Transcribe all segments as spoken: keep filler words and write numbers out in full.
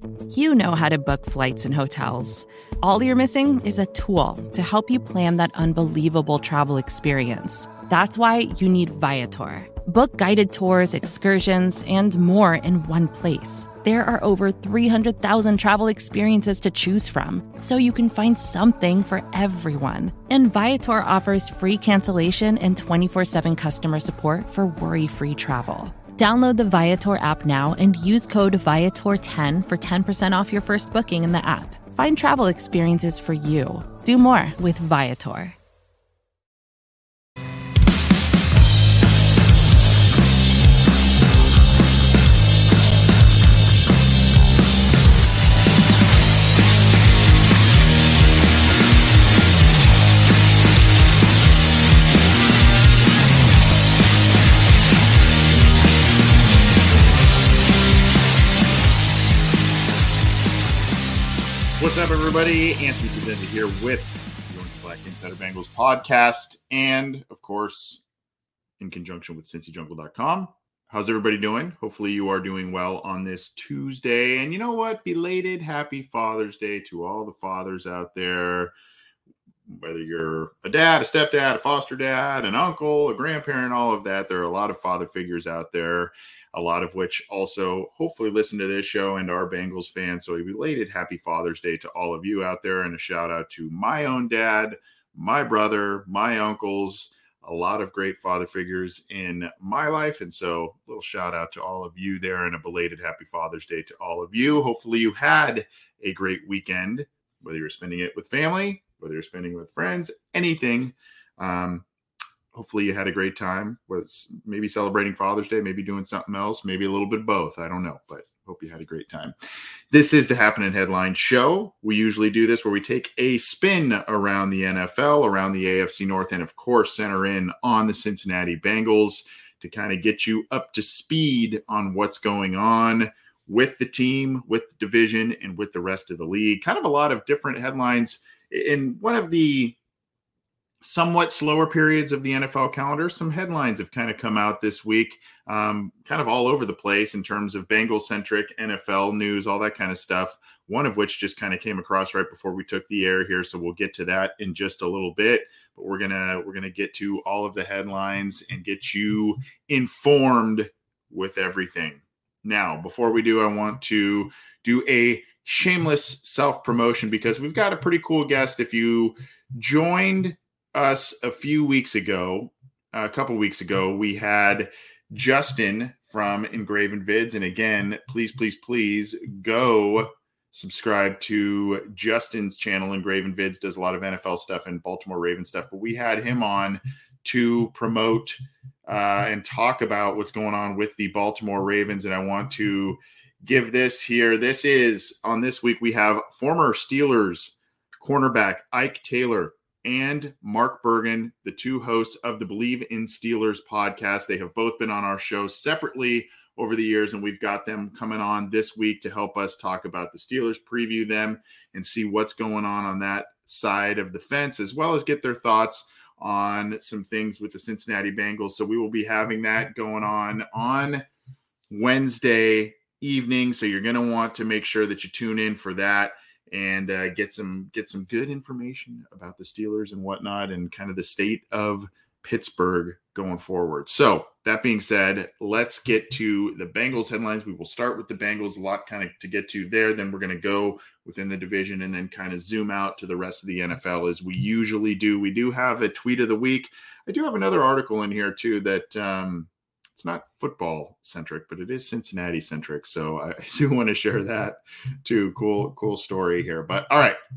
You know how to book flights and hotels. All you're missing is a tool to help you plan that unbelievable travel experience. That's why you need Viator. Book guided tours, excursions, and more in one place. There are over three hundred thousand travel experiences to choose from, so you can find something for everyone. And Viator offers free cancellation and twenty-four seven customer support for worry-free travel. Download the Viator app now and use code Viator ten for ten percent off your first booking in the app. Find travel experiences for you. Do more with Viator. What's up, everybody? Anthony Bezinda here with the Orange and Black Insider Bengals podcast, and of course, in conjunction with Cincy Jungle dot com. How's everybody doing? Hopefully, you are doing well on this Tuesday. And you know what? Belated Happy Father's Day to all the fathers out there. Whether you're a dad, a stepdad, a foster dad, an uncle, a grandparent, all of that, there are a lot of father figures out there. A lot of which also hopefully listen to this show and are Bengals fans. So a belated Happy Father's Day to all of you out there, and a shout out to my own dad, my brother, my uncles, a lot of great father figures in my life. And so a little shout out to all of you there, and a belated Happy Father's Day to all of you. Hopefully you had a great weekend, whether you're spending it with family, whether you're spending it with friends, anything. Um, Hopefully you had a great time. Was maybe celebrating Father's Day, maybe doing something else, maybe a little bit of both. I don't know, but hope you had a great time. This is the Happening Headline Show. We usually do this where we take a spin around the N F L, around the A F C North, and of course center in on the Cincinnati Bengals to kind of get you up to speed on what's going on with the team, with the division, and with the rest of the league. Kind of a lot of different headlines. In one of the somewhat slower periods of the N F L calendar, some headlines have kind of come out this week, um, kind of all over the place in terms of Bengal-centric N F L news, all that kind of stuff, one of which just kind of came across right before we took the air here, so we'll get to that in just a little bit. But we're gonna we're gonna get to all of the headlines and get you informed with everything. Now, before we do, I want to do a shameless self-promotion because we've got a pretty cool guest. If you joined us a few weeks ago, a couple weeks ago, we had Justin from Engraven Vids. And again, please, please, please go subscribe to Justin's channel. Engraven Vids does a lot of N F L stuff and Baltimore Ravens stuff, but we had him on to promote uh, and talk about what's going on with the Baltimore Ravens. And I want to give this here. This is, on this week, we have former Steelers cornerback Ike Taylor and Mark Bergen, the two hosts of the Believe in Steelers podcast. They have both been on our show separately over the years, and we've got them coming on this week to help us talk about the Steelers, preview them, and see what's going on on that side of the fence, as well as get their thoughts on some things with the Cincinnati Bengals. So we will be having that going on on Wednesday evening. So you're going to want to make sure that you tune in for that and uh, get some get some good information about the Steelers and whatnot, and kind of the state of Pittsburgh going forward. So that being said, let's get to the Bengals headlines. We will start with the Bengals, a lot kind of to get to there. Then we're going to go within the division and then kind of zoom out to the rest of the N F L as we usually do. We do have a tweet of the week. I do have another article in here too that um, it's not football centric, but it is Cincinnati centric. So I do want to share that too. Cool, cool story here. But all right,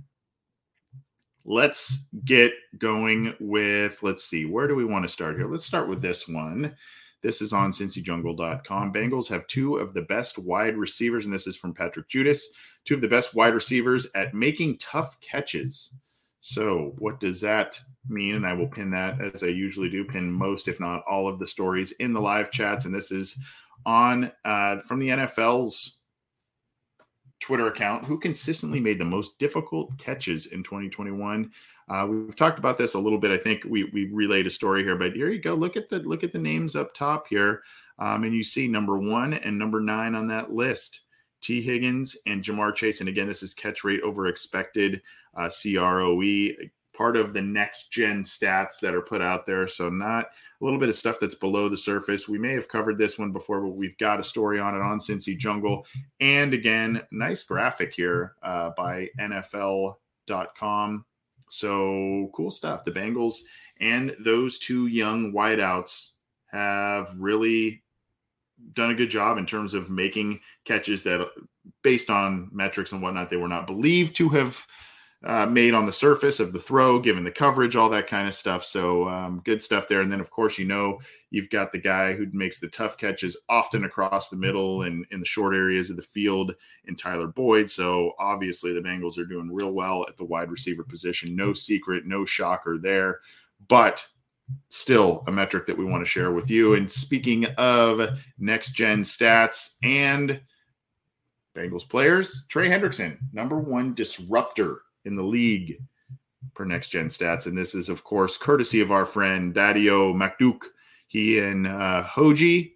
let's get going with, let's see, where do we want to start here? Let's start with this one. This is on Cincy Jungle dot com. Bengals have two of the best wide receivers, and this is from Patrick Judas, two of the best wide receivers at making tough catches. So what does that mean? And I will pin that, as I usually do, pin most, if not all, of the stories in the live chats. And this is on uh, from the N F L's Twitter account, who consistently made the most difficult catches in twenty twenty-one. Uh, we've talked about this a little bit. I think we we relayed a story here, but here you go. Look at the look at the names up top here, um, and you see number one and number nine on that list. T. Higgins and Jamar Chase. And again, this is catch rate over expected, uh, C R O E, part of the next gen stats that are put out there. So not a little bit of stuff that's below the surface. We may have covered this one before, but we've got a story on it on Cincy Jungle. And again, nice graphic here uh, by N F L dot com. So cool stuff. The Bengals and those two young wideouts have really done a good job in terms of making catches that, based on metrics and whatnot, they were not believed to have uh, made on the surface of the throw, given the coverage, all that kind of stuff. So um, good stuff there. And then, of course, you know, you've got the guy who makes the tough catches often across the middle and in the short areas of the field in Tyler Boyd. So obviously the Bengals are doing real well at the wide receiver position. No secret, no shocker there, but still a metric that we want to share with you. And speaking of next gen stats and Bengals players, Trey Hendrickson, number one disruptor in the league per next gen stats. And this is, of course, courtesy of our friend Daddio McDuke. He and uh, Hoji,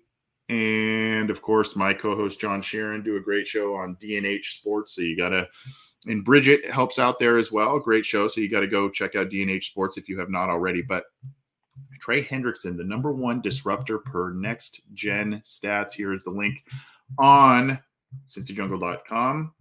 and of course, my co-host John Sheeran do a great show on D N H Sports. So you got to, and Bridget helps out there as well. Great show. So you got to go check out D N H Sports if you have not already. But Trey Hendrickson, the number one disruptor per next gen stats. Here is the link on Cincy Jungle dot com.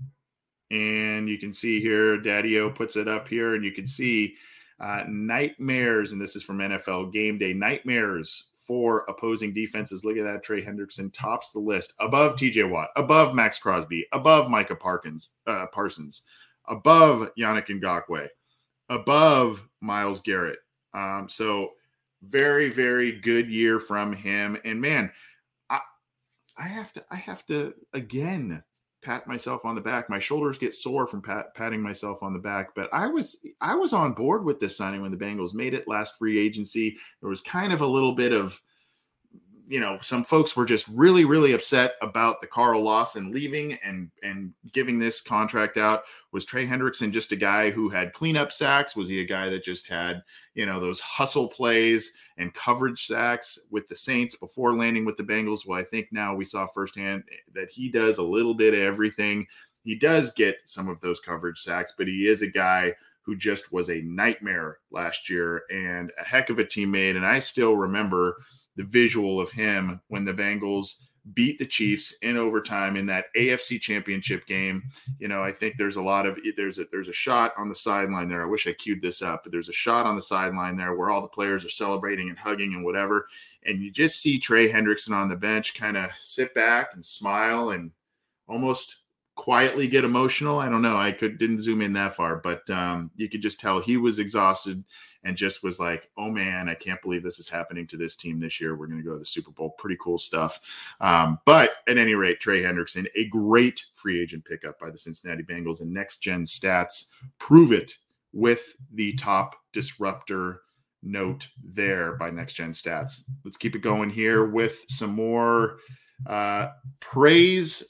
And you can see here, Daddio puts it up here, and you can see uh, nightmares. And this is from N F L Game Day. Nightmares for opposing defenses. Look at that. Trey Hendrickson tops the list, above T J Watt, above Max Crosby, above Micah Parkins, uh, Parsons, above Yannick Ngakoue, above Myles Garrett. Um, so very, very good year from him. And man, I, I have to, I have to again pat myself on the back. My shoulders get sore from pat, patting myself on the back, but I was, I was on board with this signing when the Bengals made it last free agency. There was kind of a little bit of, you know, some folks were just really, really upset about the Carl Lawson leaving and, and giving this contract out. Was Trey Hendrickson just a guy who had cleanup sacks? Was he a guy that just had, you know, those hustle plays and coverage sacks with the Saints before landing with the Bengals? Well, I think now we saw firsthand that he does a little bit of everything. He does get some of those coverage sacks, but he is a guy who just was a nightmare last year and a heck of a teammate. And I still remember the visual of him when the Bengals beat the Chiefs in overtime in that A F C Championship game. You know, I think there's a lot of there's a there's a shot on the sideline there. I wish I queued this up, but there's a shot on the sideline there where all the players are celebrating and hugging and whatever, and you just see Trey Hendrickson on the bench kind of sit back and smile and almost quietly get emotional. I don't know. I could didn't zoom in that far, but um, you could just tell he was exhausted and just was like, oh man, I can't believe this is happening to this team this year. We're going to go to the Super Bowl. Pretty cool stuff. Um, but at any rate, Trey Hendrickson, a great free agent pickup by the Cincinnati Bengals, and next gen stats prove it with the top disruptor note there by next gen stats. Let's keep it going here with some more uh, praise,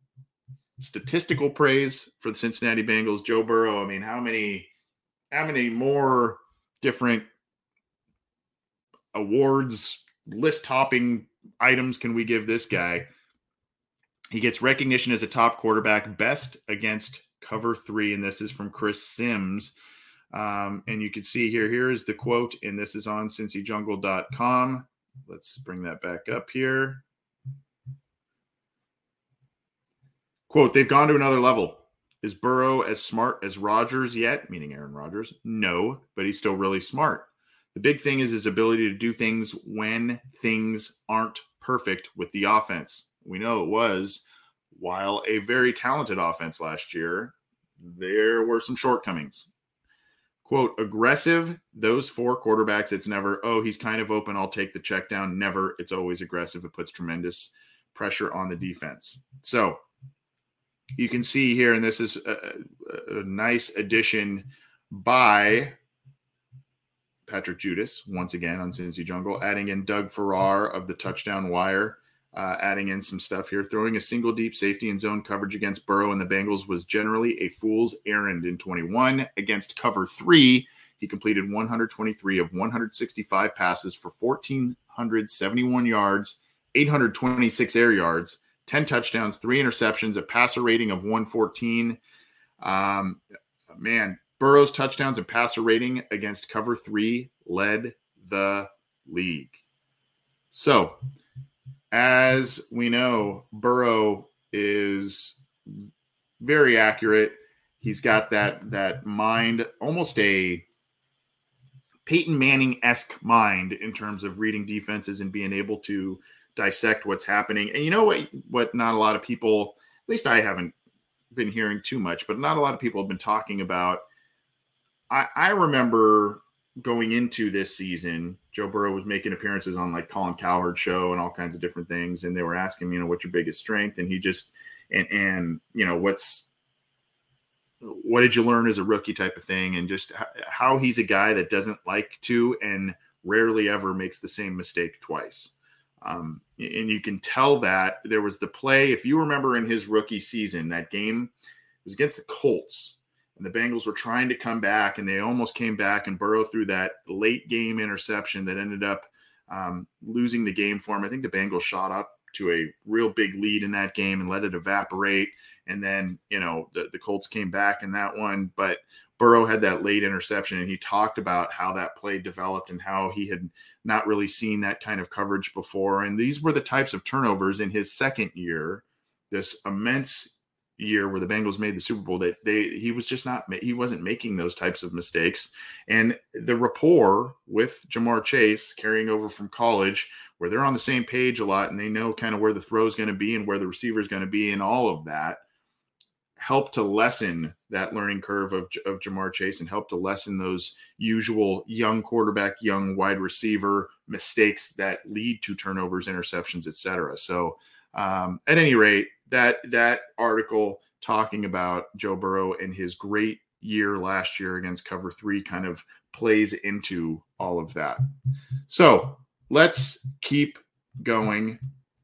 statistical praise for the Cincinnati Bengals. Joe Burrow. I mean, how many, how many more different awards, list hopping items can we give this guy? He gets recognition as a top quarterback, best against cover three. And this is from Chris Sims. Um, and you can see here, here is the quote, and this is on Cincy Jungle dot com. Let's bring that back up here. Quote, they've gone to another level. Is Burrow as smart as Rodgers yet? Meaning Aaron Rodgers? No, but he's still really smart. The big thing is his ability to do things when things aren't perfect with the offense. We know it was, while a very talented offense last year, there were some shortcomings. Quote, aggressive, those four quarterbacks, it's never, oh, he's kind of open, I'll take the check down. Never. It's always aggressive. It puts tremendous pressure on the defense. So, you can see here, and this is a, a nice addition by Patrick Judas, once again on Cincy Jungle, adding in Doug Farrar of the Touchdown Wire, uh, adding in some stuff here. Throwing a single deep safety and zone coverage against Burrow and the Bengals was generally a fool's errand in twenty-one. Against cover three, he completed one hundred twenty-three of one hundred sixty-five passes for one thousand four hundred seventy-one yards, eight hundred twenty-six air yards, ten touchdowns, three interceptions, a passer rating of one fourteen. Um, man, Burrow's touchdowns and passer rating against cover three led the league. So, as we know, Burrow is very accurate. He's got that that mind, almost a Peyton Manning-esque mind in terms of reading defenses and being able to dissect what's happening. And you know what, what not a lot of people, at least I haven't been hearing too much, but not a lot of people have been talking about. I, I remember going into this season, Joe Burrow was making appearances on like Colin Cowherd show and all kinds of different things. And they were asking, you know, what's your biggest strength? And he just, and, and, you know, what's, what did you learn as a rookie type of thing? And just how he's a guy that doesn't like to, and rarely ever makes the same mistake twice. Um, and you can tell that there was the play, if you remember in his rookie season, that game was against the Colts, and the Bengals were trying to come back, and they almost came back, and Burrow threw that late game interception that ended up um, losing the game for him. I think the Bengals shot up to a real big lead in that game and let it evaporate. And then, you know, the, the Colts came back in that one, but Burrow had that late interception, and he talked about how that play developed and how he had not really seen that kind of coverage before. And these were the types of turnovers in his second year, this immense year where the Bengals made the Super Bowl, that they, he was just not, he wasn't making those types of mistakes. And the rapport with Ja'Marr Chase carrying over from college, where they're on the same page a lot and they know kind of where the throw is going to be and where the receiver is going to be and all of that, help to lessen that learning curve of, of Ja'Marr Chase and help to lessen those usual young quarterback, young wide receiver mistakes that lead to turnovers, interceptions, et cetera. So um, at any rate, that, that article talking about Joe Burrow and his great year last year against cover three kind of plays into all of that. So let's keep going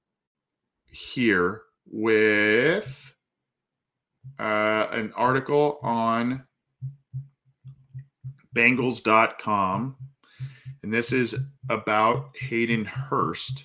here with Uh, an article on Bengals dot com, and this is about Hayden Hurst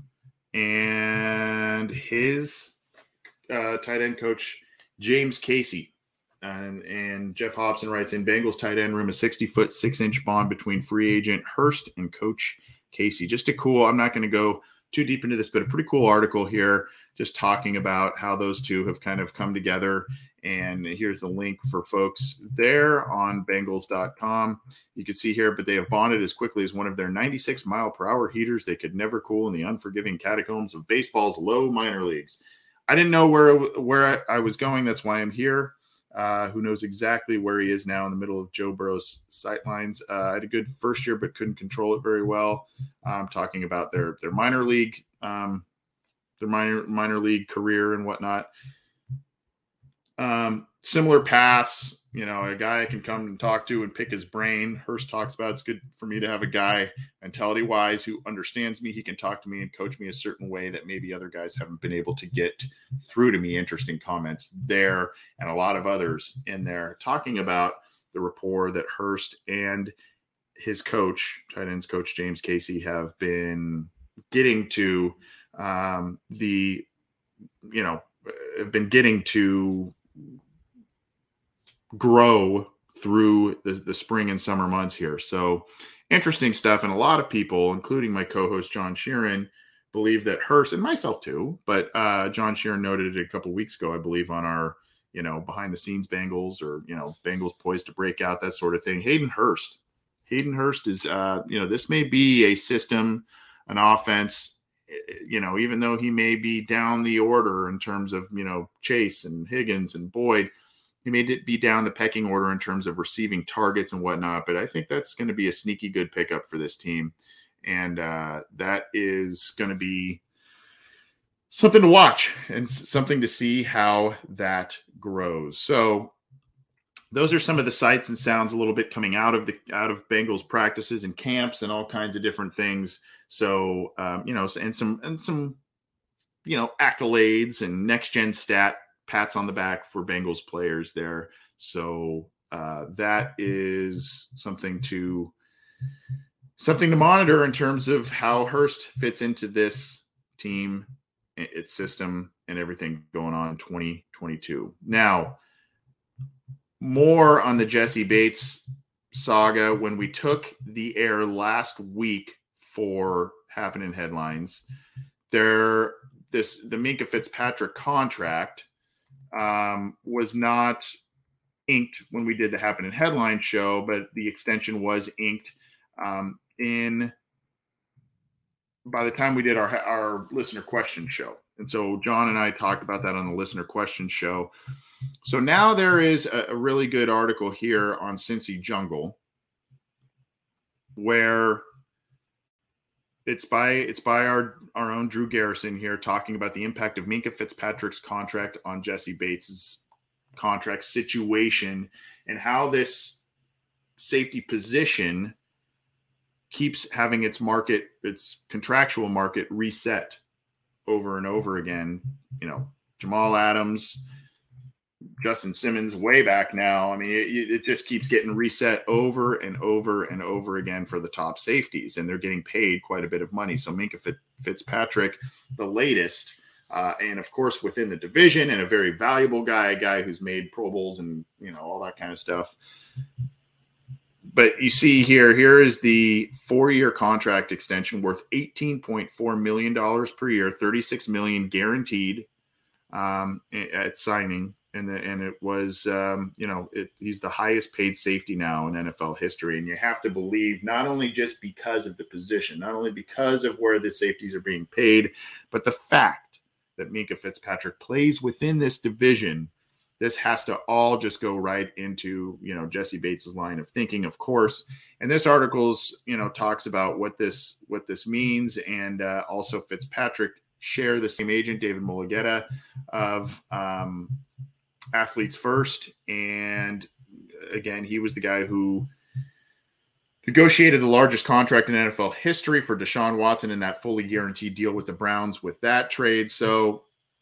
and his uh, tight end coach, James Casey. And, and Jeff Hobson writes in, Bengals tight end room, a sixty-foot, six-inch bond between free agent Hurst and Coach Casey. Just a cool, I'm not going to go too deep into this, but a pretty cool article here, just talking about how those two have kind of come together. And here's the link for folks there on Bengals dot com. You can see here, but they have bonded as quickly as one of their ninety-six mile per hour heaters they could never cool in the unforgiving catacombs of baseball's low minor leagues. I didn't know where, where I was going. That's why I'm here. Uh, who knows exactly where he is now in the middle of Joe Burrow's sightlines. Uh, I had a good first year, but couldn't control it very well. I'm um, talking about their, their minor league, um, their minor, minor league career and whatnot. Um, similar paths, you know, a guy I can come and talk to and pick his brain. Hurst talks about it's good for me to have a guy mentality wise who understands me. He can talk to me and coach me a certain way that maybe other guys haven't been able to get through to me. Interesting comments there, and a lot of others in there talking about the rapport that Hurst and his coach, tight ends coach James Casey, have been getting to um, the, you know, have been getting to grow through the, the spring and summer months here. So interesting stuff. And a lot of people, including my co-host John Sheeran, believe that Hurst, and myself too, but uh, John Sheeran noted it a couple weeks ago, I believe, on our, you know, behind the scenes Bengals, or, you know, Bengals poised to break out, that sort of thing. Hayden Hurst, Hayden Hurst is, uh, you know, this may be a system, an offense, you know, even though he may be down the order in terms of, you know, Chase and Higgins and Boyd, he may be down the pecking order in terms of receiving targets and whatnot, but I think that's going to be a sneaky good pickup for this team. And uh, that is going to be something to watch and something to see how that grows. So those are some of the sights and sounds a little bit coming out of the, out of Bengals practices and camps and all kinds of different things. So, um, you know, and some, and some, you know, accolades and next gen stat pats on the back for Bengals players there. So uh, that is something to something to monitor in terms of how Hurst fits into this team, its system, and everything going on in twenty twenty-two. Now, more on the Jesse Bates saga. When we took the air last week for Happening Headlines, there this the Minkah Fitzpatrick contract um, was not inked when we did the Happening Headline show, but the extension was inked um, in by the time we did our our listener question show. And so John and I talked about that on the listener question show. So now there is a, a really good article here on Cincy Jungle where it's by it's by our, our own Drew Garrison here talking about the impact of Minkah Fitzpatrick's contract on Jesse Bates's contract situation and how this safety position keeps having its market, its contractual market reset over and over again. You know, Jamal Adams, Justin Simmons way back now. I mean, it, it just keeps getting reset over and over and over again for the top safeties, and they're getting paid quite a bit of money. So Minkah Fitzpatrick, the latest, uh, and of course within the division, and a very valuable guy, a guy who's made Pro Bowls and, you know, all that kind of stuff. But you see here, here is the four-year contract extension worth eighteen point four million dollars per year, thirty-six million dollars guaranteed um, at signing. And, the, and it was, um, you know, it, he's the highest paid safety now in N F L history. And you have to believe not only just because of the position, not only because of where the safeties are being paid, but the fact that Minkah Fitzpatrick plays within this division. This has to all just go right into, you know, Jesse Bates's line of thinking, of course. And this article's, you know, talks about what this what this means, and uh, also Fitzpatrick share the same agent, David Mulugheta, of um, Athletes First. And again, he was the guy who negotiated the largest contract in N F L history for Deshaun Watson in that fully guaranteed deal with the Browns with that trade. So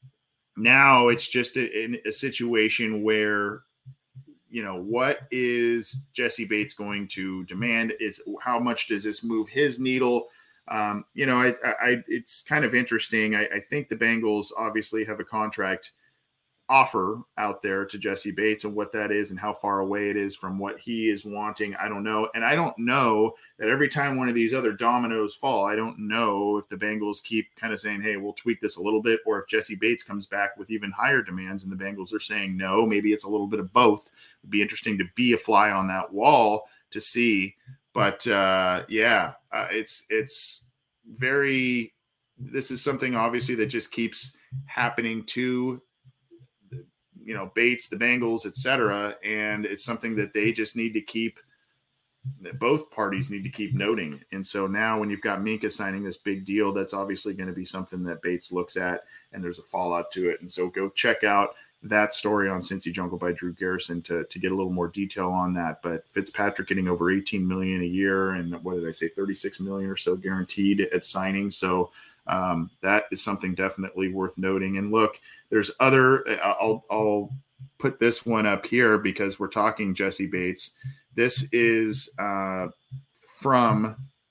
now it's just a, a situation where, you know, what is Jesse Bates going to demand? Is how much does this move his needle? Um, you know, I, I, it's kind of interesting. I, I think the Bengals obviously have a contract offer out there to Jesse Bates, and what that is and how far away it is from what he is wanting, I don't know. And I don't know that every time one of these other dominoes fall, I don't know if the Bengals keep kind of saying, hey, we'll tweak this a little bit, or if Jesse Bates comes back with even higher demands and the Bengals are saying no. Maybe it's a little bit of both. It'd be interesting to be a fly on that wall to see. But uh, yeah, uh, it's it's very – this is something obviously that just keeps happening to – you know, Bates, the Bengals, et cetera. And it's something that they just need to keep, that both parties need to keep noting. And so now when you've got Minkah signing this big deal, that's obviously going to be something that Bates looks at, and there's a fallout to it. And so go check out that story on Cincy Jungle by Drew Garrison to, to get a little more detail on that. But Fitzpatrick getting over eighteen million dollars a year, and what did I say, thirty-six million dollars or so guaranteed at signing. So um, that is something definitely worth noting. And look, there's other, I'll, I'll put this one up here because we're talking Jesse Bates. This is uh, from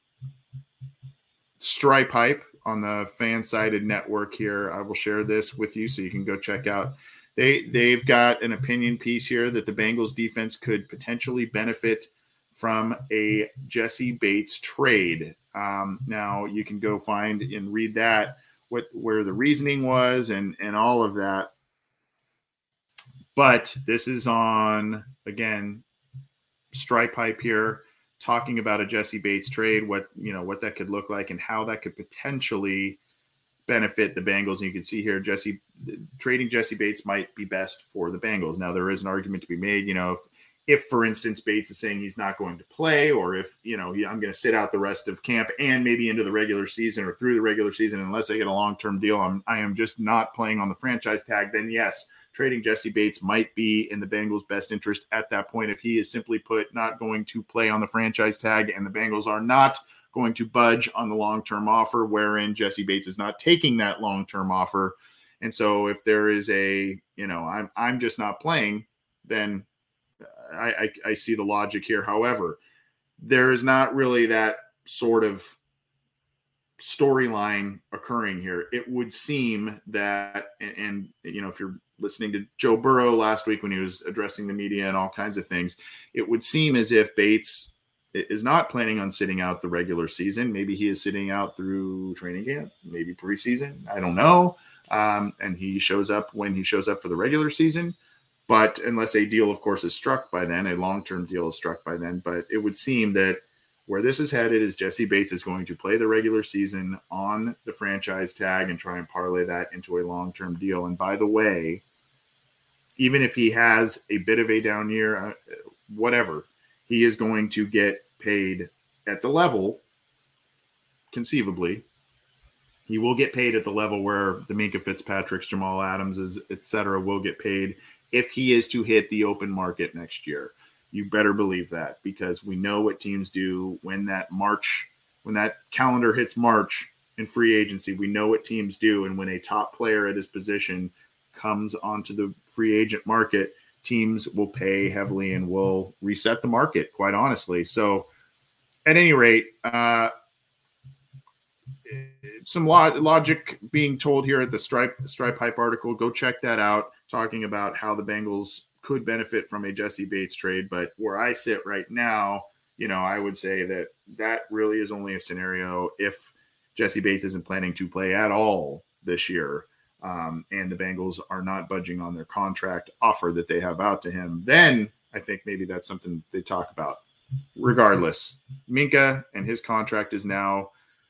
Stripe Hype on the Fan-Sided Network here. I will share this with you so you can go check out. They, they've got an opinion piece here that the Bengals defense could potentially benefit from a Jesse Bates trade. Um, now you can go find and read that, what where the reasoning was and, and all of that. But this is on, again, Stripe Hype here, talking about a Jesse Bates trade, what, you know, what that could look like and how that could potentially benefit the Bengals. And you can see here, Jesse trading Jesse Bates might be best for the Bengals. Now there is an argument to be made, you know, if, if for instance, Bates is saying he's not going to play, or if, you know, I'm going to sit out the rest of camp and maybe into the regular season or through the regular season, unless I get a long-term deal, I'm, I am just not playing on the franchise tag, then yes, trading Jesse Bates might be in the Bengals' best interest at that point. If he is simply put not going to play on the franchise tag and the Bengals are not going to budge on the long-term offer, wherein Jesse Bates is not taking that long-term offer. And so if there is a, you know, I'm, I'm just not playing, then I, I, I see the logic here. However, there is not really that sort of storyline occurring here. It would seem that, and, and you know, if you're listening to Joe Burrow last week when he was addressing the media and all kinds of things, it would seem as if Bates is not planning on sitting out the regular season. Maybe he is sitting out through training camp, maybe preseason. I don't know. Um, and he shows up when he shows up for the regular season. But unless a deal, of course, is struck by then, a long-term deal is struck by then. But it would seem that where this is headed is Jessie Bates is going to play the regular season on the franchise tag and try and parlay that into a long-term deal. And by the way, even if he has a bit of a down year, uh, whatever, he is going to get paid at the level, conceivably, he will get paid at the level where the Minkah Fitzpatricks, Jamal Adams, et cetera, will get paid if he is to hit the open market next year. You better believe that, because we know what teams do when that March, when that calendar hits March in free agency. We know what teams do. And when a top player at his position comes onto the free agent market, teams will pay heavily and will reset the market, quite honestly. So at any rate, uh, some log- logic being told here at the Stripe Stripe Hype article. Go check that out, talking about how the Bengals could benefit from a Jessie Bates trade. But where I sit right now, you know, I would say that that really is only a scenario if Jessie Bates isn't planning to play at all this year, um, and the Bengals are not budging on their contract offer that they have out to him. Then I think maybe that's something they talk about. Regardless, Minkah and his contract is now,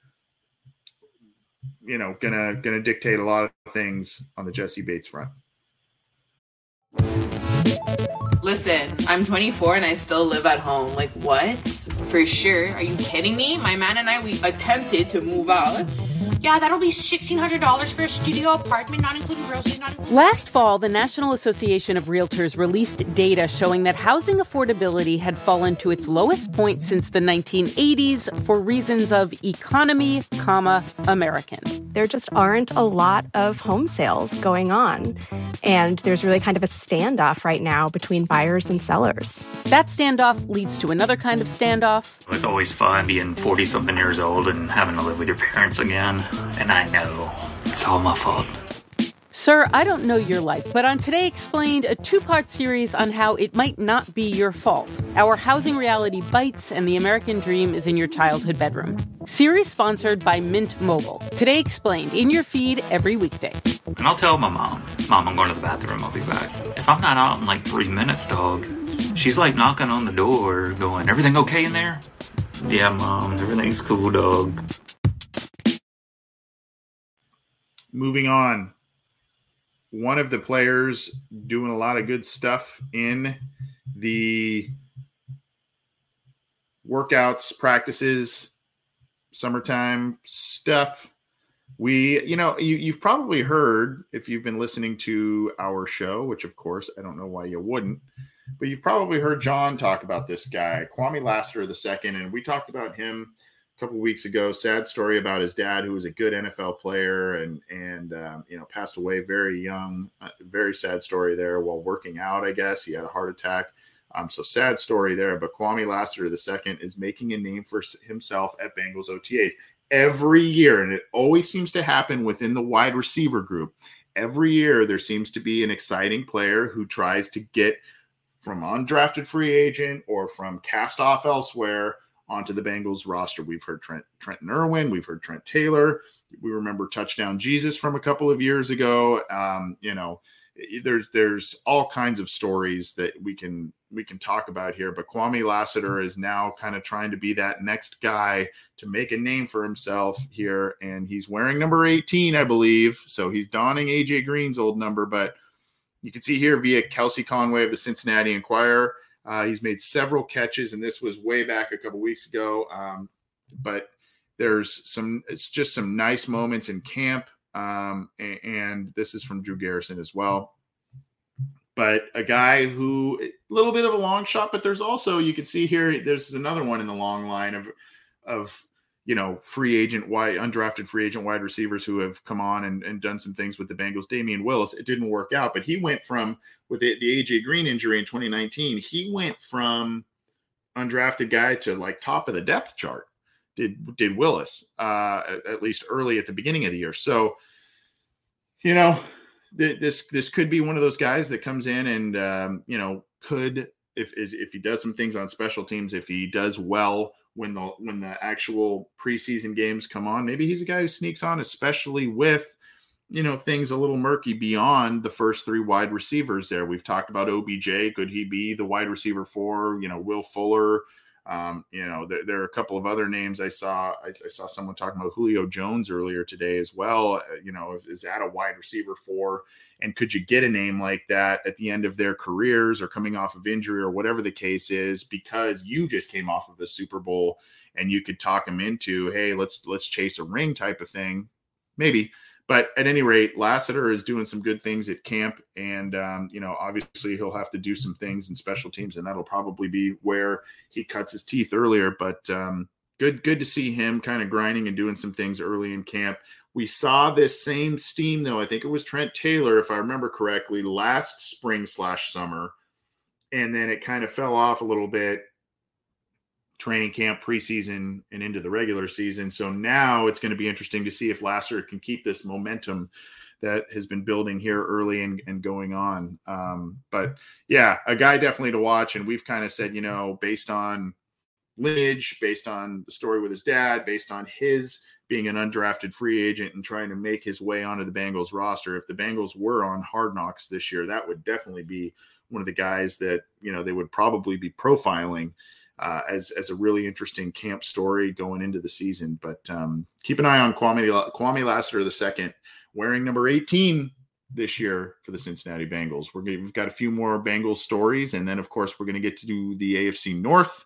you know, gonna gonna dictate a lot of things on the Jessie Bates front. Listen, I'm twenty-four and I still live at home. Like, what? For sure. Are you kidding me? My man and I, we attempted to move out. Yeah, that'll be sixteen hundred dollars for a studio apartment, not including groceries, not including... Last fall, the National Association of Realtors released data showing that housing affordability had fallen to its lowest point since the nineteen eighties for reasons of economy, comma, American. There just aren't a lot of home sales going on. And there's really kind of a standoff right now between buyers and sellers. That standoff leads to another kind of standoff. It's always fun being forty-something years old and having to live with your parents again. And I know it's all my fault. Sir, I don't know your life, but on Today Explained, a two-part series on how it might not be your fault. Our housing reality bites and the American dream is in your childhood bedroom. Series sponsored by Mint Mobile. Today Explained, in your feed every weekday. And I'll tell my mom, Mom, I'm going to the bathroom, I'll be back. If I'm not out in like three minutes, dog, she's like knocking on the door going, everything okay in there? Yeah, Mom, everything's cool, dog. Moving on. One of the players doing a lot of good stuff in the workouts, practices, summertime stuff. We, you know, you, you've probably heard, if you've been listening to our show, which of course, I don't know why you wouldn't, but you've probably heard John talk about this guy, Kwame Lassiter the second, and we talked about him a couple of weeks ago. Sad story about his dad, who was a good N F L player and, and um, you know, passed away very young. Uh, very sad story there while working out, I guess. He had a heart attack. Um, so sad story there. But Kwame Lassiter the second is making a name for himself at Bengals O T As every year. And it always seems to happen within the wide receiver group. Every year there seems to be an exciting player who tries to get from undrafted free agent or from cast off elsewhere onto the Bengals roster. We've heard Trent, Trenton Irwin. We've heard Trent Taylor. We remember Touchdown Jesus from a couple of years ago. Um, you know, there's there's all kinds of stories that we can we can talk about here. But Kwame Lassiter is now kind of trying to be that next guy to make a name for himself here. And he's wearing number eighteen, I believe. So he's donning A J Green's old number. But you can see here via Kelsey Conway of the Cincinnati Enquirer, Uh, he's made several catches, and this was way back a couple weeks ago. Um, but there's some, it's just some nice moments in camp. Um, and, and this is from Drew Garrison as well. But a guy who, a little bit of a long shot, but there's also, you can see here, there's another one in the long line of, of, you know, free agent, wide, undrafted free agent wide receivers who have come on and, and done some things with the Bengals. Damian Willis, it didn't work out, but he went from, with the, the A J Green injury in twenty nineteen, he went from undrafted guy to like top of the depth chart. did did Willis, uh, at, at least early at the beginning of the year. So, you know, th- this this could be one of those guys that comes in and um, you know could if if he does some things on special teams, if he does well when the when the actual preseason games come on, maybe he's a guy who sneaks on, especially with, you know, things a little murky beyond the first three wide receivers there. We've talked about O B J. Could he be the wide receiver for, you know, Will Fuller? Um, you know, there, there are a couple of other names I saw. I, I saw someone talking about Julio Jones earlier today as well. Uh, you know, is that a wide receiver for? And could you get a name like that at the end of their careers or coming off of injury or whatever the case is, because you just came off of a Super Bowl and you could talk them into, hey, let's let's chase a ring type of thing, maybe. But at any rate, Lassiter is doing some good things at camp. And, um, you know, obviously he'll have to do some things in special teams, and that'll probably be where he cuts his teeth earlier. But um, good, good to see him kind of grinding and doing some things early in camp. We saw this same steam, though. I think it was Trent Taylor, if I remember correctly, last spring slash summer. And then it kind of fell off a little bit. Training camp, preseason, and into the regular season. So now it's going to be interesting to see if Lassiter can keep this momentum that has been building here early and, and going on. Um, but yeah, a guy definitely to watch. And we've kind of said, you know, based on lineage, based on the story with his dad, based on his being an undrafted free agent and trying to make his way onto the Bengals roster, if the Bengals were on Hard Knocks this year, that would definitely be one of the guys that, you know, they would probably be profiling Uh, as as a really interesting camp story going into the season. But um, keep an eye on Kwame, Kwame Lassiter the second, wearing number eighteen this year for the Cincinnati Bengals. We're gonna, we've got a few more Bengals stories, and then, of course, we're going to get to do the A F C North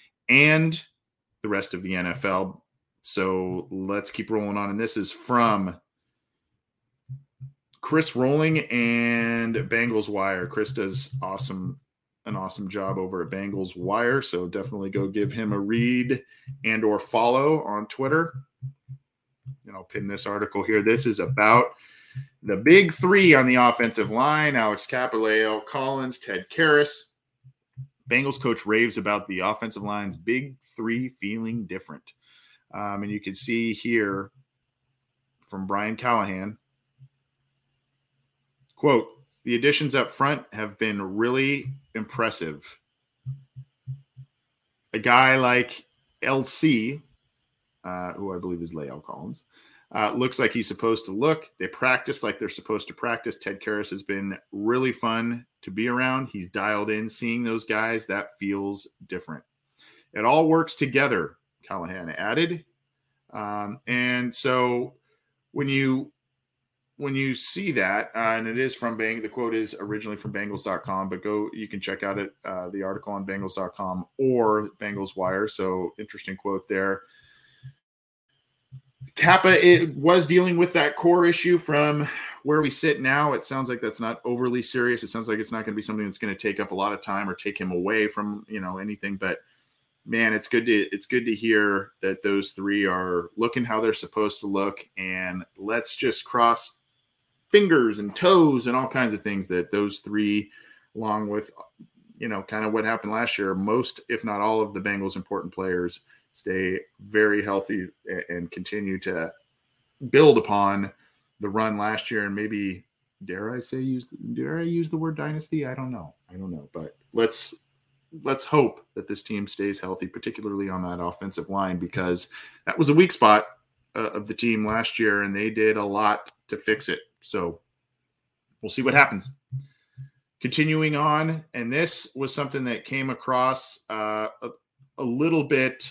and the rest of the N F L. So let's keep rolling on. And this is from Chris Rolling and Bengals Wire. Chris does awesome an awesome job over at Bengals Wire, so definitely go give him a read and or follow on Twitter. And I'll pin this article here. This is about the big three on the offensive line: Alex Cappa, La'el Collins, Ted Karras. Bengals coach raves about the offensive line's big three feeling different. Um, and you can see here from Brian Callahan, quote, "The additions up front have been really impressive. A guy like L C, uh, who I believe is La'el Collins, uh, looks like he's supposed to look. They practice like they're supposed to practice. Ted Karras has been really fun to be around. He's dialed in. Seeing those guys, that feels different. It all works together," Callahan added. Um, and so when you When you see that, uh, and it is from Bang, the quote is originally from Bengals dot com, but go, you can check out it, uh, the article on Bengals dot com or Bengals Wire. So interesting quote there. Kappa it was dealing with that core issue from where we sit now. It sounds like that's not overly serious. It sounds like it's not going to be something that's going to take up a lot of time or take him away from, you know, anything. But man, it's good to it's good to hear that those three are looking how they're supposed to look. And let's just cross fingers and toes and all kinds of things that those three, along with, you know, kind of what happened last year, most, if not all of the Bengals' important players stay very healthy and continue to build upon the run last year. And maybe, dare I say, use, dare I use the word dynasty? I don't know. I don't know, but let's, let's hope that this team stays healthy, particularly on that offensive line, because that was a weak spot uh, of the team last year, and they did a lot to fix it. So we'll see what happens. Continuing on, and this was something that came across uh, a, a little bit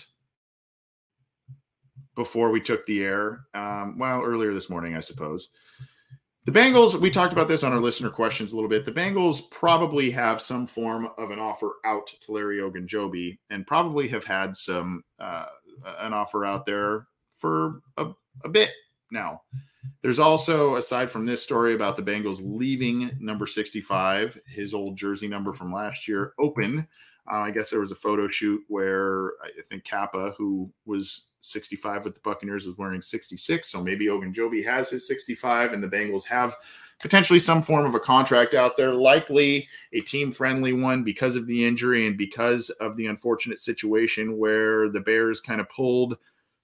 before we took the air. Um, well, earlier this morning, I suppose. The Bengals, we talked about this on our listener questions a little bit. The Bengals probably have some form of an offer out to Larry Ogunjobi, and probably have had some uh, an offer out there for a, a bit now. There's also, aside from this story about the Bengals leaving number sixty-five, his old jersey number from last year, open. Uh, I guess there was a photo shoot where I think Kappa, who was sixty-five with the Buccaneers, was wearing sixty-six. So maybe Ogunjobi has his sixty-five, and the Bengals have potentially some form of a contract out there, likely a team-friendly one because of the injury and because of the unfortunate situation where the Bears kind of pulled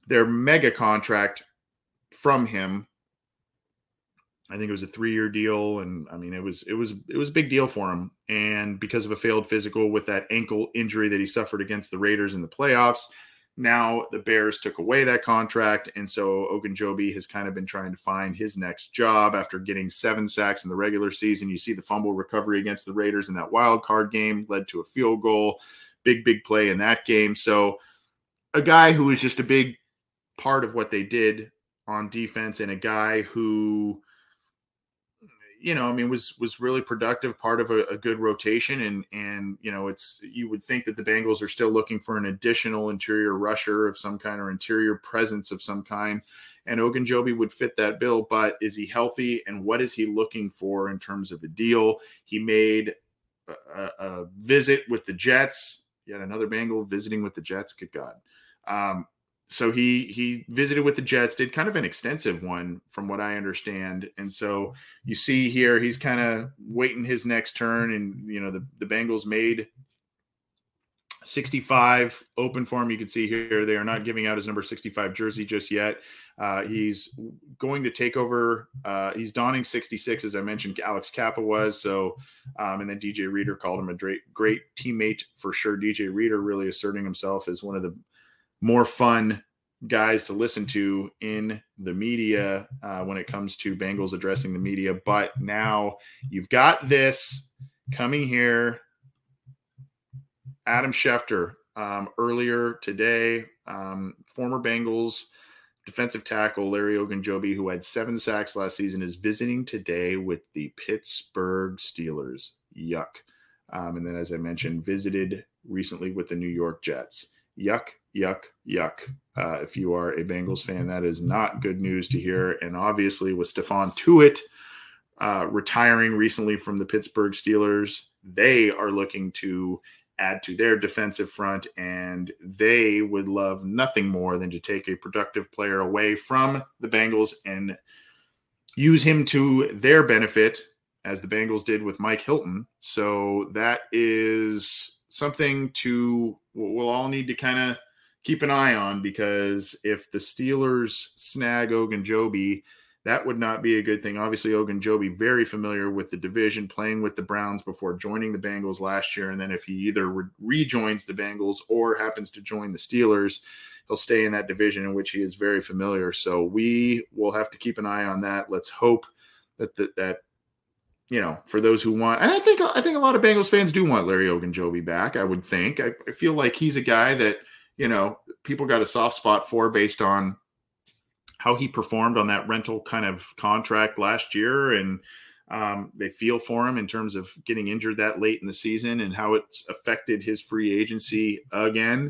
their mega contract from him. I think it was a three-year deal, and I mean it was it was it was a big deal for him. And because of a failed physical with that ankle injury that he suffered against the Raiders in the playoffs, now the Bears took away that contract, and so Ogunjobi has kind of been trying to find his next job after getting seven sacks in the regular season. You see the fumble recovery against the Raiders in that wild card game led to a field goal, big big play in that game. So a guy who was just a big part of what they did on defense, and a guy who, you know, I mean, was was really productive, part of a, a good rotation. And, and, you know, it's, you would think that the Bengals are still looking for an additional interior rusher of some kind or interior presence of some kind. And Ogunjobi would fit that bill, but is he healthy? And what is he looking for in terms of a deal? He made a, a visit with the Jets, yet another Bengal visiting with the Jets. Good God. Um, So he he visited with the Jets, did kind of an extensive one from what I understand. And so you see here, he's kind of waiting his next turn. And, you know, the, the Bengals made sixty-five open for him. You can see here, they are not giving out his number sixty-five jersey just yet. Uh, he's going to take over. Uh, he's donning sixty-six, as I mentioned, Alex Kappa was. So, um, and then D J Reader called him a great, great teammate for sure. D J Reader really asserting himself as one of the more fun guys to listen to in the media uh, when it comes to Bengals addressing the media. But now you've got this coming here. Adam Schefter um, earlier today, um, former Bengals defensive tackle Larry Ogunjobi, who had seven sacks last season, is visiting today with the Pittsburgh Steelers. Yuck. Um, and then, as I mentioned, visited recently with the New York Jets. Yuck, yuck, yuck. Uh, if you are a Bengals fan, that is not good news to hear. And obviously with Stephon Tuitt uh, retiring recently from the Pittsburgh Steelers, they are looking to add to their defensive front, and they would love nothing more than to take a productive player away from the Bengals and use him to their benefit, as the Bengals did with Mike Hilton. So that is something to we'll all need to kind of keep an eye on, because if the Steelers snag Ogunjobi, that would not be a good thing. Obviously, Ogunjobi very familiar with the division, playing with the Browns before joining the Bengals last year. And then if he either re- rejoins the Bengals or happens to join the Steelers, he'll stay in that division in which he is very familiar. So we will have to keep an eye on that. Let's hope that that, that you know, for those who want, and I think I think a lot of Bengals fans do want Larry Ogunjobi back, I would think. I, I feel like he's a guy that, you know, people got a soft spot for based on how he performed on that rental kind of contract last year. And um, they feel for him in terms of getting injured that late in the season and how it's affected his free agency again.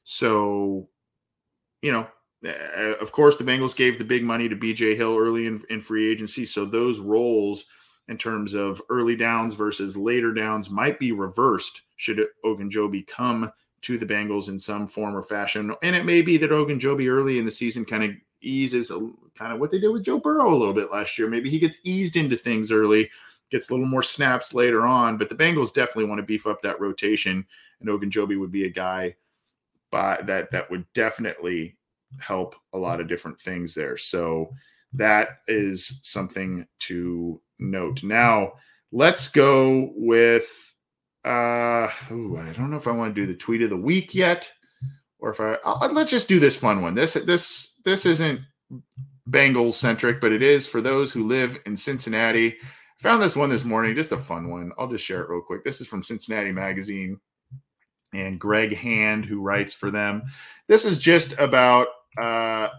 So, you know, uh, of course, the Bengals gave the big money to B J Hill early in, in free agency. So those roles in terms of early downs versus later downs might be reversed should Ogunjobi come to the Bengals in some form or fashion. And it may be that Ogunjobi early in the season kind of eases a, kind of what they did with Joe Burrow a little bit last year. Maybe he gets eased into things early, gets a little more snaps later on, but the Bengals definitely want to beef up that rotation, and Ogunjobi would be a guy by that, that would definitely help a lot of different things there. So that is something to note. Now let's go with, uh, ooh, I don't know if I want to do the tweet of the week yet, or if I, I'll, let's just do this fun one. This, this, this isn't Bengals centric, but it is for those who live in Cincinnati. I found this one this morning, just a fun one. I'll just share it real quick. This is from Cincinnati Magazine and Greg Hand, who writes for them. This is just about uh,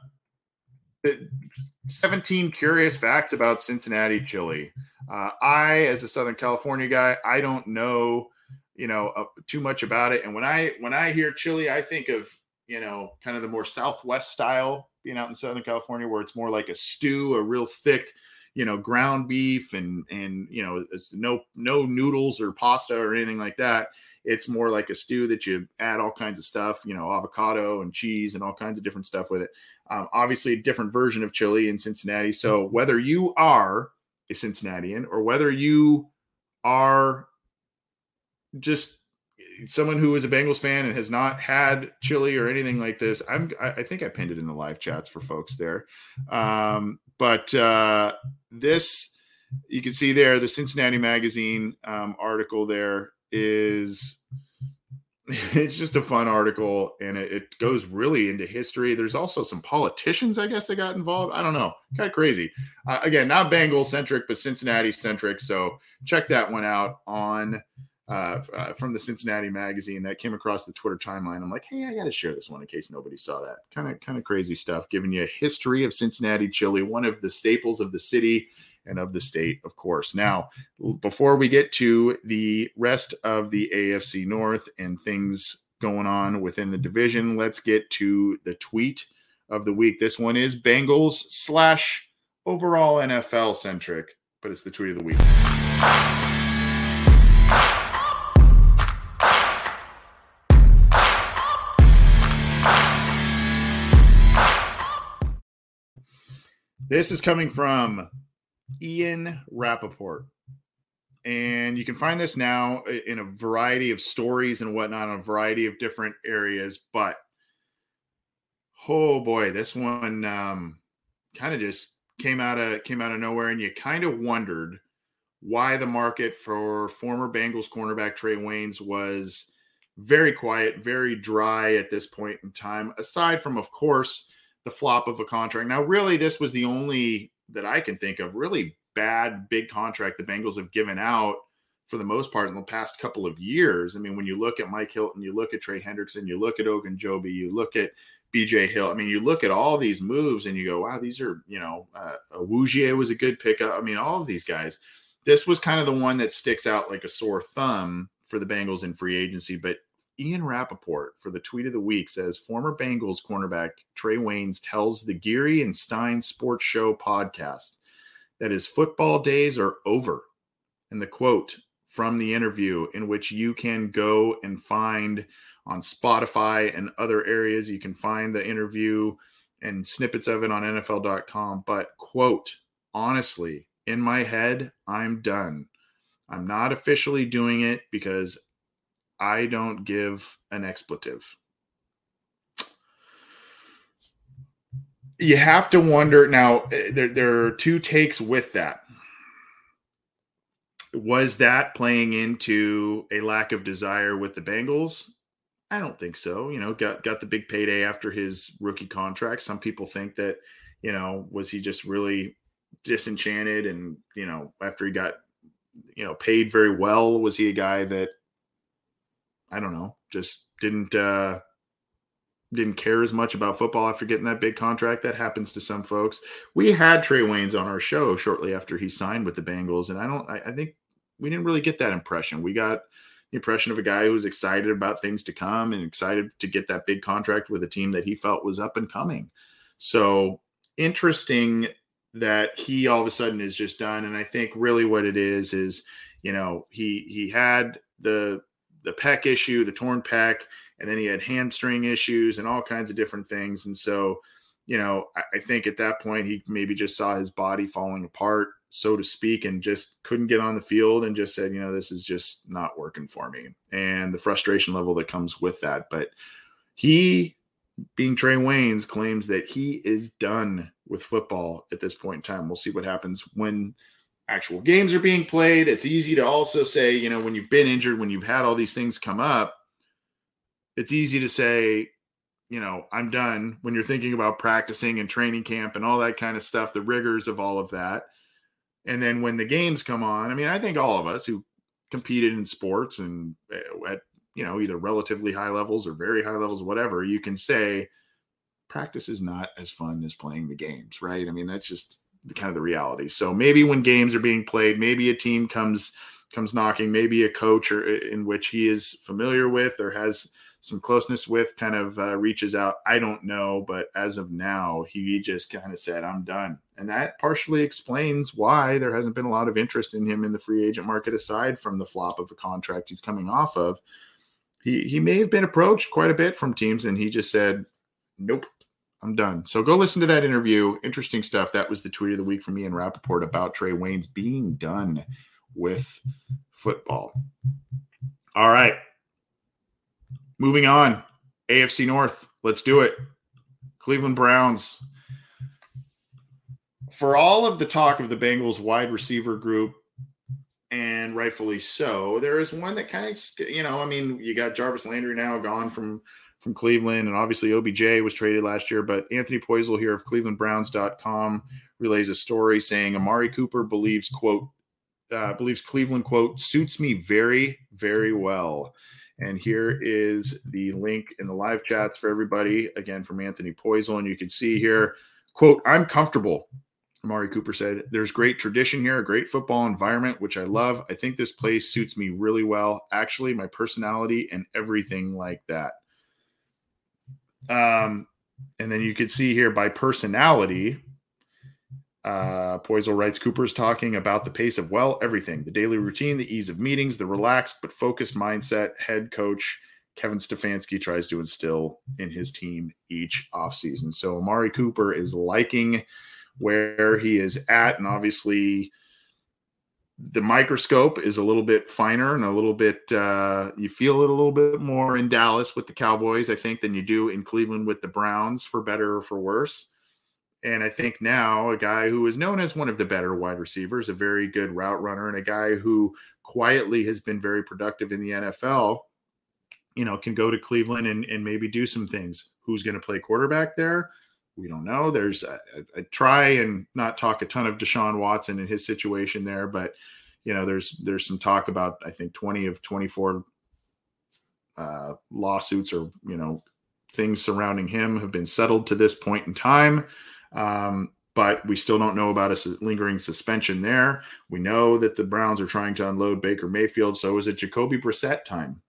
seventeen curious facts about Cincinnati chili. Uh, I, as a Southern California guy, I don't know, you know, uh, too much about it. And when I when I hear chili, I think of, you know, kind of the more Southwest style, being out in Southern California, where it's more like a stew, a real thick, you know, ground beef, and and you know, it's no no noodles or pasta or anything like that. It's more like a stew that you add all kinds of stuff, you know, avocado and cheese and all kinds of different stuff with it. Um, obviously, a different version of chili in Cincinnati. So whether you are a Cincinnatian or whether you are just someone who is a Bengals fan and has not had chili or anything like this, I'm, I, I think I pinned it in the live chats for folks there. Um, but uh, this, you can see there, the Cincinnati Magazine um, article there is, it's just a fun article, and it, it goes really into history. There's also some politicians, I guess, that got involved. I don't know. Kind of crazy. Uh, again, not Bengals-centric, but Cincinnati-centric. So check that one out on uh, uh, from the Cincinnati Magazine. That came across the Twitter timeline. I'm like, hey, I got to share this one in case nobody saw that. Kind of kind of crazy stuff, giving you a history of Cincinnati chili, one of the staples of the city and of the state, of course. Now, before we get to the rest of the A F C North and things going on within the division, let's get to the tweet of the week. This one is Bengals slash overall N F L centric, but it's the tweet of the week. This is coming from Ian Rappaport. And you can find this now in a variety of stories and whatnot, on a variety of different areas. But, oh boy, this one um, kind of just came out of came out of nowhere. And you kind of wondered why the market for former Bengals cornerback Trey Waynes was very quiet, very dry at this point in time, aside from, of course, the flop of a contract. Now, really, this was the only that I can think of really bad big contract the Bengals have given out for the most part in the past couple of years. I mean, when you look at Mike Hilton, you look at Trey Hendrickson, you look at Ogunjobi, you look at B J Hill. I mean, you look at all these moves and you go, wow, these are, you know, uh, Awuzie was a good pickup. I mean, all of these guys. This was kind of the one that sticks out like a sore thumb for the Bengals in free agency. But Ian Rappaport for the tweet of the week says, former Bengals cornerback Trey Waynes tells the Geary and Stein Sports Show podcast that his football days are over. And the quote from the interview, in which you can go and find on Spotify and other areas, you can find the interview and snippets of it on N F L dot com. But quote, honestly, in my head, I'm done. I'm not officially doing it because I don't give an expletive. You have to wonder now, there, there are two takes with that. Was that playing into a lack of desire with the Bengals? I don't think so. You know, got, got the big payday after his rookie contract. Some people think that, you know, was he just really disenchanted? And, you know, after he got, you know, paid very well, was he a guy that, I don't know, just didn't uh, didn't care as much about football after getting that big contract? That happens to some folks. We had Trey Waynes on our show shortly after he signed with the Bengals, and I don't. I, I think we didn't really get that impression. We got the impression of a guy who was excited about things to come and excited to get that big contract with a team that he felt was up and coming. So interesting that he all of a sudden is just done. And I think really what it is is, you know, he he had the the pec issue, the torn pec, and then he had hamstring issues and all kinds of different things. And so, you know, I, I think at that point he maybe just saw his body falling apart, so to speak, and just couldn't get on the field and just said, you know, this is just not working for me. And the frustration level that comes with that. But he, being Trey Waynes, claims that he is done with football at this point in time. We'll see what happens when actual games are being played. It's easy to also say, you know, when you've been injured, when you've had all these things come up, it's easy to say, you know, I'm done when you're thinking about practicing and training camp and all that kind of stuff, the rigors of all of that. And then when the games come on, I mean, I think all of us who competed in sports and at, you know, either relatively high levels or very high levels, whatever, you can say practice is not as fun as playing the games, right? I mean, that's just the kind of the reality. So maybe when games are being played, maybe a team comes comes knocking, maybe a coach or in which he is familiar with or has some closeness with kind of uh, reaches out. I don't know, but as of now, he just kind of said, I'm done. And that partially explains why there hasn't been a lot of interest in him in the free agent market, aside from the flop of a contract he's coming off of. He he may have been approached quite a bit from teams, and he just said, nope, I'm done. So go listen to that interview. Interesting stuff. That was the tweet of the week from Ian Rappaport about Trey Waynes being done with football. All right. moving on. A F C North. Let's do it. Cleveland Browns. For all of the talk of the Bengals wide receiver group, and rightfully so, there is one that kind of, you know, I mean, you got Jarvis Landry now gone from, from Cleveland, and obviously O B J was traded last year, but Anthony Poisel here of Cleveland Browns dot com relays a story saying Amari Cooper believes, quote, uh, believes Cleveland, quote, suits me very, very well. And here is the link in the live chats for everybody, again, from Anthony Poisel. And you can see here, quote, I'm comfortable. Amari Cooper said, there's great tradition here, a great football environment, which I love. I think this place suits me really well. Actually, my personality and everything like that. Um, and then you can see here by personality, uh, Poisel writes, Cooper's talking about the pace of, well, everything, the daily routine, the ease of meetings, the relaxed but focused mindset head coach Kevin Stefanski tries to instill in his team each offseason. So Amari Cooper is liking where he is at, and obviously the microscope is a little bit finer and a little bit uh, you feel it a little bit more in Dallas with the Cowboys, I think, than you do in Cleveland with the Browns, for better or for worse. And I think now a guy who is known as one of the better wide receivers, a very good route runner, and a guy who quietly has been very productive in the N F L, you know, can go to Cleveland and, and maybe do some things. Who's going to play quarterback there? We don't know. There's I, I try and not talk a ton of Deshaun Watson and his situation there, but you know, there's there's some talk about, I think, twenty of twenty-four uh, lawsuits or, you know, things surrounding him have been settled to this point in time. Um, but we still don't know about a lingering suspension there. We know that the Browns are trying to unload Baker Mayfield. So is it Jacoby Brissett time?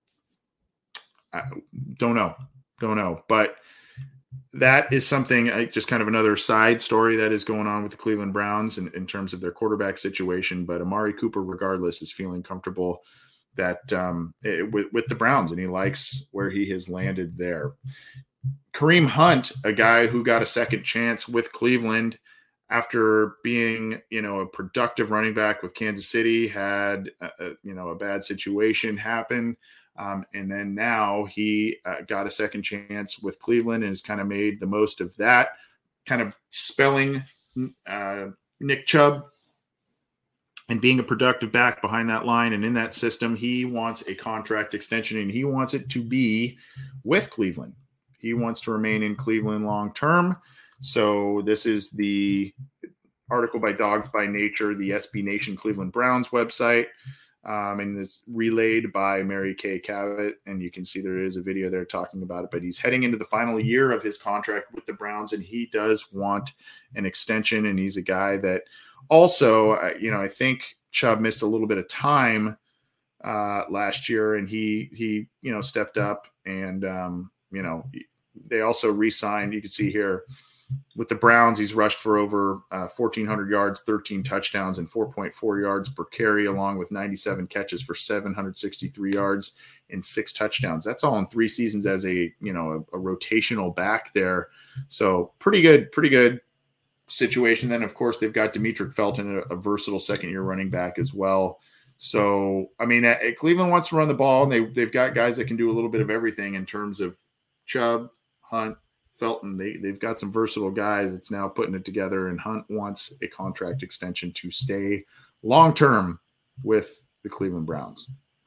I don't know. Don't know. But that is something, uh, just kind of another side story that is going on with the Cleveland Browns in, in terms of their quarterback situation. But Amari Cooper, regardless, is feeling comfortable that um, it, with, with the Browns, and he likes where he has landed there. Kareem Hunt, a guy who got a second chance with Cleveland after being, you know, a productive running back with Kansas City, had, a, a, you know, a bad situation happen. Um, and then now he uh, got a second chance with Cleveland and has kind of made the most of that, kind of spelling uh, Nick Chubb and being a productive back behind that line and in that system. He wants a contract extension, and he wants it to be with Cleveland. He wants to remain in Cleveland long term. So this is the article by Dogs by Nature, the S B Nation Cleveland Browns website. Um, and it's relayed by Mary Kay Cabot, and you can see there is a video there talking about it. But he's heading into the final year of his contract with the Browns, and he does want an extension. And he's a guy that also, uh, you know, I think Chubb missed a little bit of time uh, last year, and he he you know stepped up, and um, you know they also re-signed. You can see here, with the Browns, he's rushed for over uh, fourteen hundred yards, thirteen touchdowns, and four point four yards per carry, along with ninety-seven catches for seven hundred sixty-three yards and six touchdowns. That's all in three seasons as a, you know, a, a rotational back there. So pretty good, pretty good situation. Then, of course, they've got Demetric Felton, a, a versatile second-year running back as well. So, I mean, uh, Cleveland wants to run the ball, and they, they've got guys that can do a little bit of everything in terms of Chubb, Hunt, Felton. They, they've got some versatile guys. It's now putting it together, and Hunt wants a contract extension to stay long-term with the Cleveland Browns.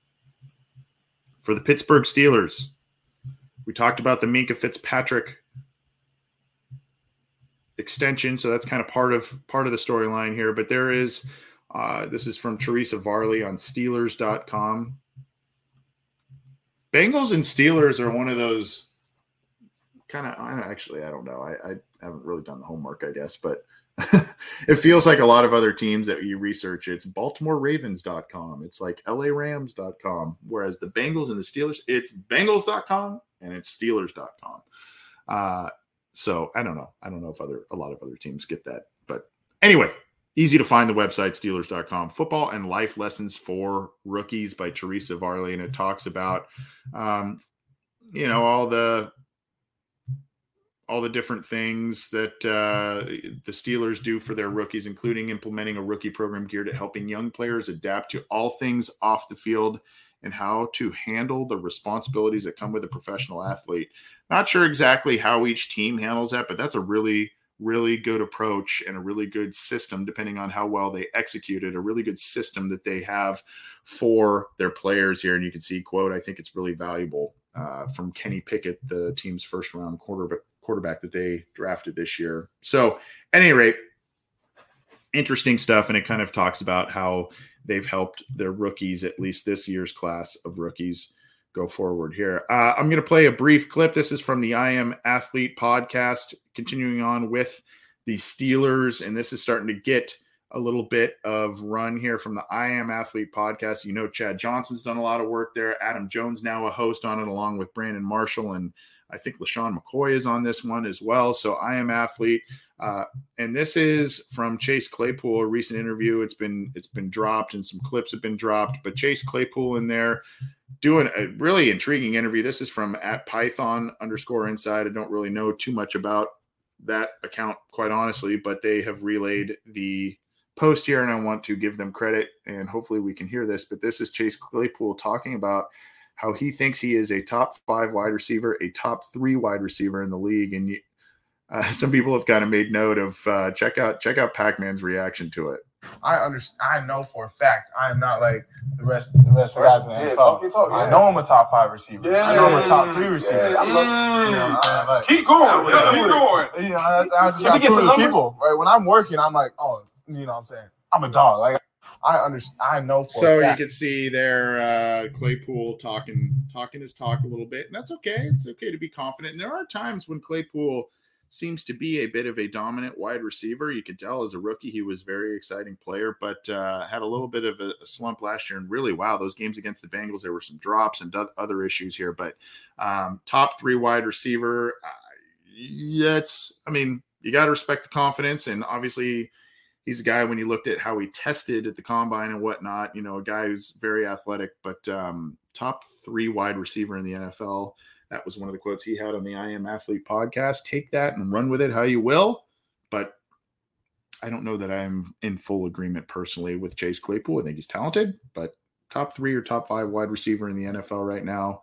For the Pittsburgh Steelers, we talked about the Minkah Fitzpatrick extension, so that's kind of part of part of the storyline here. But there is, uh, this is from Teresa Varley on Steelers dot com. Bengals and Steelers are one of those kind of, actually, I don't know. I, I haven't really done the homework, I guess, but it feels like a lot of other teams that you research. It's Baltimore Ravens dot com. It's like L A Rams dot com. Whereas the Bengals and the Steelers, it's Bengals dot com and it's Steelers dot com. Uh, so I don't know. I don't know if other a lot of other teams get that. But anyway, easy to find the website, Steelers dot com. Football and Life Lessons for Rookies by Teresa Varley. And it talks about, um, you know, all the all the different things that uh, the Steelers do for their rookies, including implementing a rookie program geared at helping young players adapt to all things off the field and how to handle the responsibilities that come with a professional athlete. Not sure exactly how each team handles that, but that's a really, really good approach and a really good system, depending on how well they execute it, a really good system that they have for their players here. And you can see, quote, I think it's really valuable uh, from Kenny Pickett, the team's first round quarterback, quarterback that they drafted this year. So at any rate, interesting stuff. And it kind of talks about how they've helped their rookies, at least this year's class of rookies, go forward here. Uh, I'm going to play a brief clip. This is from the I Am Athlete podcast, continuing on with the Steelers. And this is starting to get a little bit of run here from the I Am Athlete podcast. You know, Chad Johnson's done a lot of work there. Adam Jones now a host on it, along with Brandon Marshall. And I think LaShawn McCoy is on this one as well. So I Am Athlete. Uh, and this is from Chase Claypool, a recent interview. It's been it's been dropped and some clips have been dropped. But Chase Claypool in there doing a really intriguing interview. This is from at Python underscore inside. I don't really know too much about that account, quite honestly, but they have relayed the post here, and I want to give them credit, and hopefully we can hear this. But this is Chase Claypool talking about how he thinks he is a top five wide receiver, a top three wide receiver in the league. And you, uh, some people have kind of made note of uh, check out check out Pac-Man's reaction to it. I understand. I know for a fact I am not like the rest the rest of the guys in the N F L. Yeah, talk, talk, yeah. I know I'm a top five receiver. Yeah, I know I'm a top three receiver. Yeah, I love, you know what I'm saying? Like, keep going. Yeah, keep going. You know, I, I just got to people. Right? When I'm working, I'm like, oh, you know what I'm saying? I'm a dog. Like, I understand. I know for so a fact. You can see there uh, Claypool talking talking his talk a little bit, and that's okay. It's okay to be confident. And there are times when Claypool seems to be a bit of a dominant wide receiver. You could tell as a rookie he was a very exciting player, but uh, had a little bit of a, a slump last year. And really, wow, those games against the Bengals, there were some drops and do- other issues here. But um, top three wide receiver, uh, yeah, it's, I mean, you got to respect the confidence. And obviously, he's a guy, when you looked at how he tested at the combine and whatnot, you know, a guy who's very athletic, but um, top three wide receiver in the N F L. That was one of the quotes he had on the I Am Athlete podcast. Take that and run with it how you will. But I don't know that I'm in full agreement personally with Chase Claypool. I think he's talented, but top three or top five wide receiver in the N F L right now.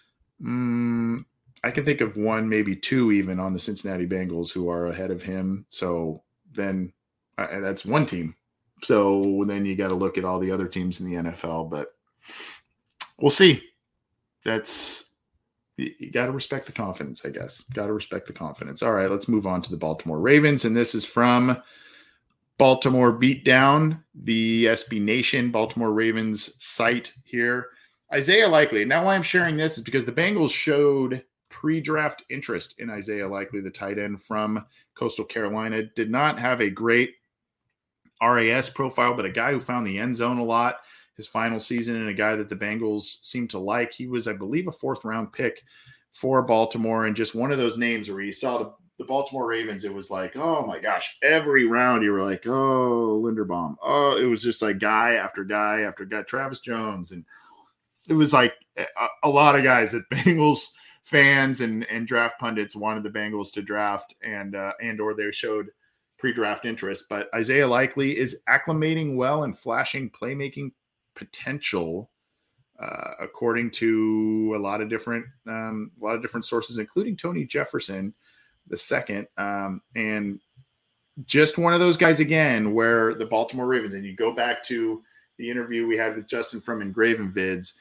Mm, I can think of one, maybe two even on the Cincinnati Bengals who are ahead of him. So then uh, that's one team. So then you got to look at all the other teams in the N F L, but we'll see. That's, you got to respect the confidence, I guess. Got to respect the confidence. All right, let's move on to the Baltimore Ravens. And this is from Baltimore Beatdown, the S B Nation Baltimore Ravens site here. Isaiah Likely. Now why I'm sharing this is because the Bengals showed pre-draft interest in Isaiah Likely, the tight end from Coastal Carolina. Did not have a great R A S profile, but a guy who found the end zone a lot his final season, and a guy that the Bengals seem to like. He was, I believe, a fourth round pick for Baltimore, and just one of those names where you saw the, the Baltimore Ravens, it was like, oh my gosh, every round you were like, oh, Linderbaum. Oh, it was just like guy after guy after guy, Travis Jones. And it was like a, a lot of guys that Bengals fans and, and draft pundits wanted the Bengals to draft, and uh, and or they showed pre-draft interest. But Isaiah Likely is acclimating well and flashing playmaking potential, uh, according to a lot of different um, a lot of different sources, including Tony Jefferson the second, um, and just one of those guys again where the Baltimore Ravens, and you go back to the interview we had with Justin from Engraven Vids,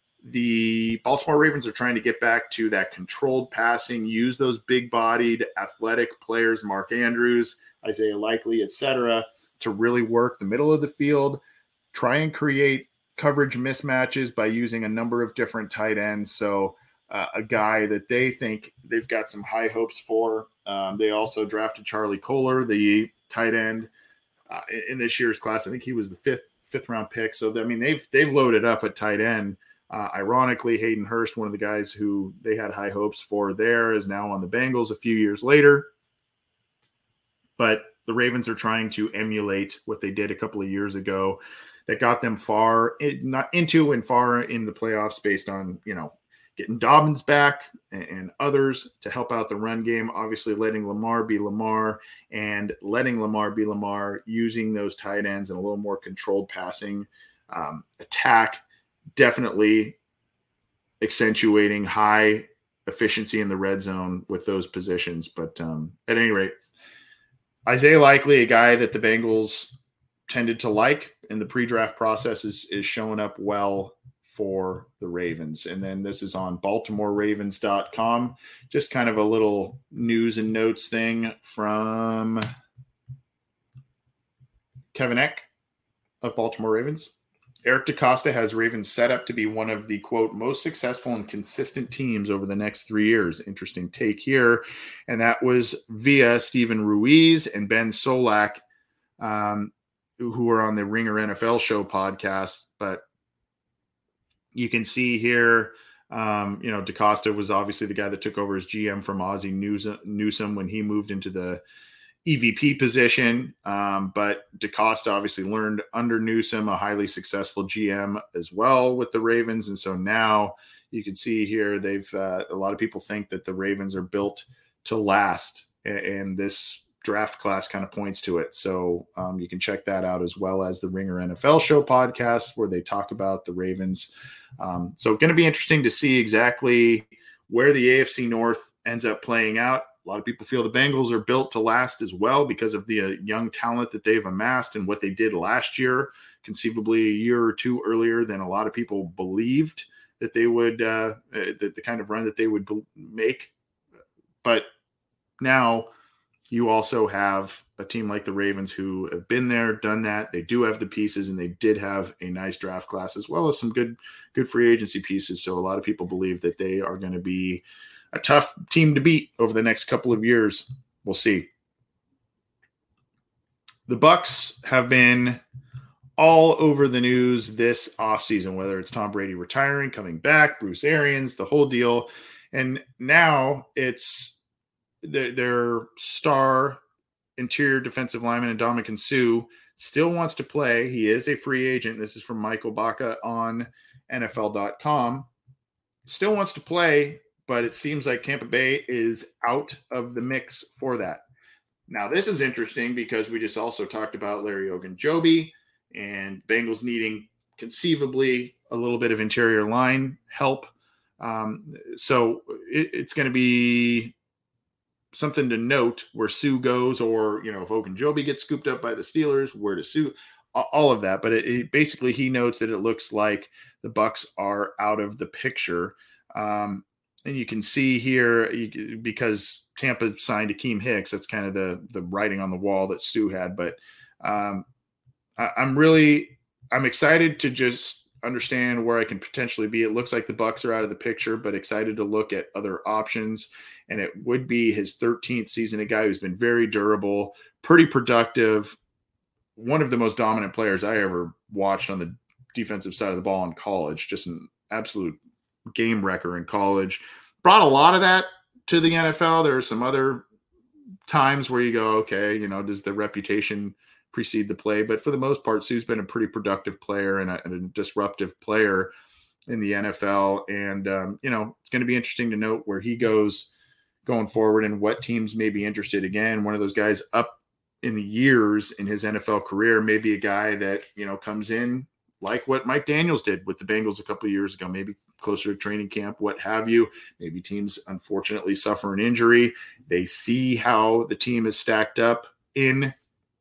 the Baltimore Ravens are trying to get back to that controlled passing, use those big-bodied athletic players, Mark Andrews, Isaiah Likely, et cetera, to really work the middle of the field, try and create coverage mismatches by using a number of different tight ends. So uh, a guy that they think they've got some high hopes for. Um, they also drafted Charlie Kolar, the tight end, uh, in this year's class. I think he was the fifth fifth round pick. So I mean, they've they've loaded up at tight end. Uh, ironically, Hayden Hurst, one of the guys who they had high hopes for there, is now on the Bengals a few years later. But the Ravens are trying to emulate what they did a couple of years ago that got them far in, not into and far in the playoffs based on, you know, getting Dobbins back and, and others to help out the run game, obviously letting Lamar be Lamar and letting Lamar be Lamar, using those tight ends and a little more controlled passing um, attack. definitely accentuating high efficiency in the red zone with those positions. But um, at any rate, Isaiah Likely, a guy that the Bengals tended to like in the pre-draft process, is, is showing up well for the Ravens. And then this is on Baltimore Ravens dot com. Just kind of a little news and notes thing from Kevin Eck of Baltimore Ravens. Eric DeCosta has Ravens set up to be one of the, quote, most successful and consistent teams over the next three years. Interesting take here. And that was via Steven Ruiz and Ben Solak, um, who are on the Ringer N F L Show podcast. But you can see here, um, you know, DeCosta was obviously the guy that took over as G M from Ozzie Newsome when he moved into the E V P position. Um, but DeCosta obviously learned under Newsome, a highly successful G M as well with the Ravens. And so now you can see here, they've, uh, a lot of people think that the Ravens are built to last, and, and this draft class kind of points to it. So um, you can check that out, as well as the Ringer N F L Show podcast, where they talk about the Ravens. Um, so going to be interesting to see exactly where the A F C North ends up playing out. A lot of people feel the Bengals are built to last as well because of the uh, young talent that they've amassed and what they did last year, conceivably a year or two earlier than a lot of people believed that they would, uh, the, the kind of run that they would be- make. But now you also have a team like the Ravens who have been there, done that. They do have the pieces, and they did have a nice draft class, as well as some good, good free agency pieces. So a lot of people believe that they are going to be a tough team to beat over the next couple of years. We'll see. The Bucs have been all over the news this offseason, whether it's Tom Brady retiring, coming back, Bruce Arians, the whole deal. And now it's their, their star interior defensive lineman, Ndamukong Suh, still wants to play. He is a free agent. This is from Michael Baca on N F L dot com. Still wants to play, but it seems like Tampa Bay is out of the mix for that. Now, this is interesting because we just also talked about Larry Ogunjobi and Bengals needing conceivably a little bit of interior line help. Um, so it, it's going to be something to note where Suh goes, or, you know, if Ogunjobi gets scooped up by the Steelers, where to Suh, all of that. But it, it basically, he notes that it looks like the Bucs are out of the picture. Um, and you can see here, you, because Tampa signed Akeem Hicks, that's kind of the, the writing on the wall that Suh had. But um, I, I'm really, I'm excited to just understand where I can potentially be. It looks like the Bucs are out of the picture, but excited to look at other options. And it would be his thirteenth season, a guy who's been very durable, pretty productive, one of the most dominant players I ever watched on the defensive side of the ball in college, just an absolute game wrecker in college. Brought a lot of that to the N F L. There are some other times where you go, okay, you know, does the reputation precede the play? But for the most part, Suh's been a pretty productive player and a, and a disruptive player in the N F L. And, um, you know, it's going to be interesting to note where he goes going forward and what teams may be interested. Again, one of those guys up in the years in his N F L career, maybe a guy that, you know, comes in like what Mike Daniels did with the Bengals a couple of years ago, maybe closer to training camp, what have you. Maybe teams unfortunately suffer an injury. They see how the team is stacked up in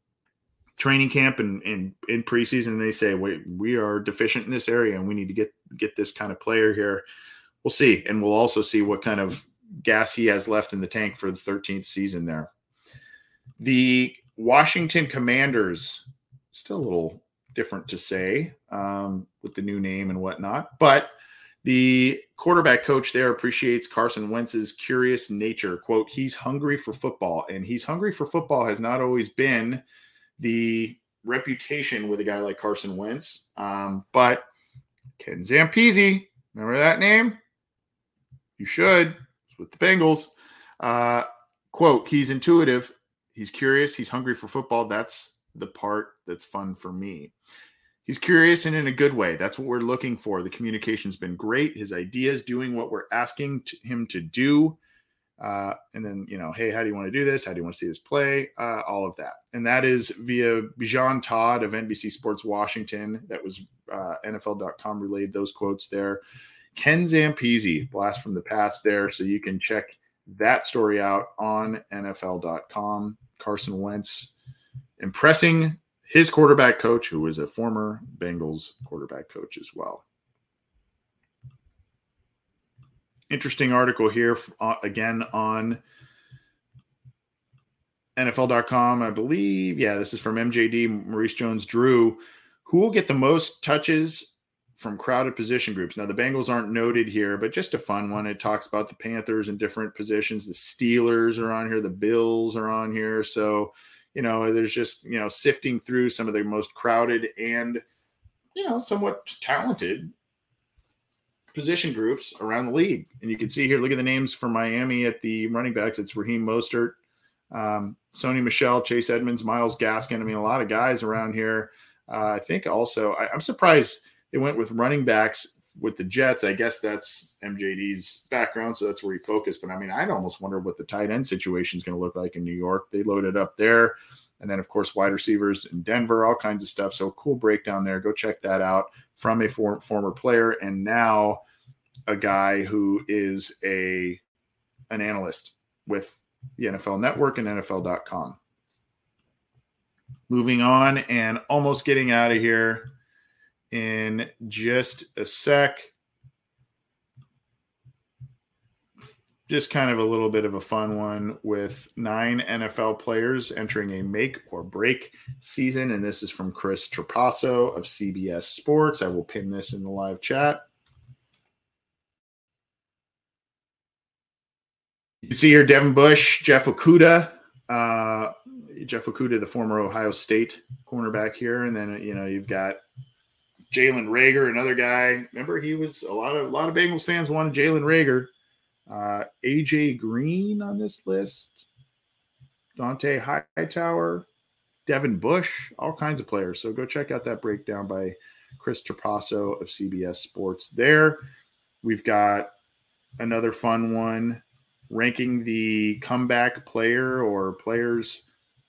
training camp and, and in preseason, and they say, wait, we are deficient in this area and we need to get, get this kind of player here. We'll see. And we'll also see what kind of gas he has left in the tank for the thirteenth season there. The Washington Commanders, still a little different to say um, with the new name and whatnot, but the quarterback coach there appreciates Carson Wentz's curious nature. Quote, he's hungry for football, and he's hungry for football has not always been the reputation with a guy like Carson Wentz. Um, but Ken Zampese, remember that name? You should. It's with the Bengals. Uh, quote, he's intuitive. He's curious. He's hungry for football. That's the part that's fun for me. He's curious and in a good way. That's what we're looking for. The communication's been great. His ideas, doing what we're asking to him to do. Uh, and then, you know, hey, how do you want to do this? How do you want to see this play? Uh, all of that. And that is via Bijan Todd of N B C Sports Washington. That was uh, N F L dot com relayed those quotes there. Ken Zampese, blast from the past there. So you can check that story out on N F L dot com. Carson Wentz impressing his quarterback coach, who was a former Bengals quarterback coach as well. Interesting article here, uh, again, on N F L dot com, I believe. Yeah, this is from M J D, Maurice Jones-Drew. Who will get the most touches from crowded position groups? Now, the Bengals aren't noted here, but just a fun one. It talks about the Panthers in different positions. The Steelers are on here. The Bills are on here. So, you know, there's just, you know, sifting through some of the most crowded and, you know, somewhat talented position groups around the league. And you can see here, look at the names for Miami at the running backs. It's Raheem Mostert, um, Sony Michel, Chase Edmonds, Myles Gaskin. I mean, a lot of guys around here. Uh, I think also, I, I'm surprised they went with running backs with the Jets. I guess that's M J D's background, so that's where he focused. But I mean, I'd almost wonder what the tight end situation is going to look like in New York. They loaded up there. And then, of course, wide receivers in Denver, all kinds of stuff. So cool breakdown there. Go check that out from a for, former player and now a guy who is a an analyst with the N F L Network and N F L dot com. Moving on and almost getting out of here in just a sec. Just kind of a little bit of a fun one with nine N F L players entering a make or break season. And this is from Chris Trapasso of C B S Sports. I will pin this in the live chat. You can see here Devin Bush, Jeff Okudah, uh, Jeff Okudah, the former Ohio State cornerback here. And then, you know, you've got Jalen Reagor, another guy. Remember, he was a lot of, a lot of Bengals fans wanted Jalen Reagor. Uh, A J Green on this list, Dante Hightower, Devin Bush, all kinds of players. So go check out that breakdown by Chris Trapasso of C B S Sports there. We've got another fun one, ranking the comeback player or players,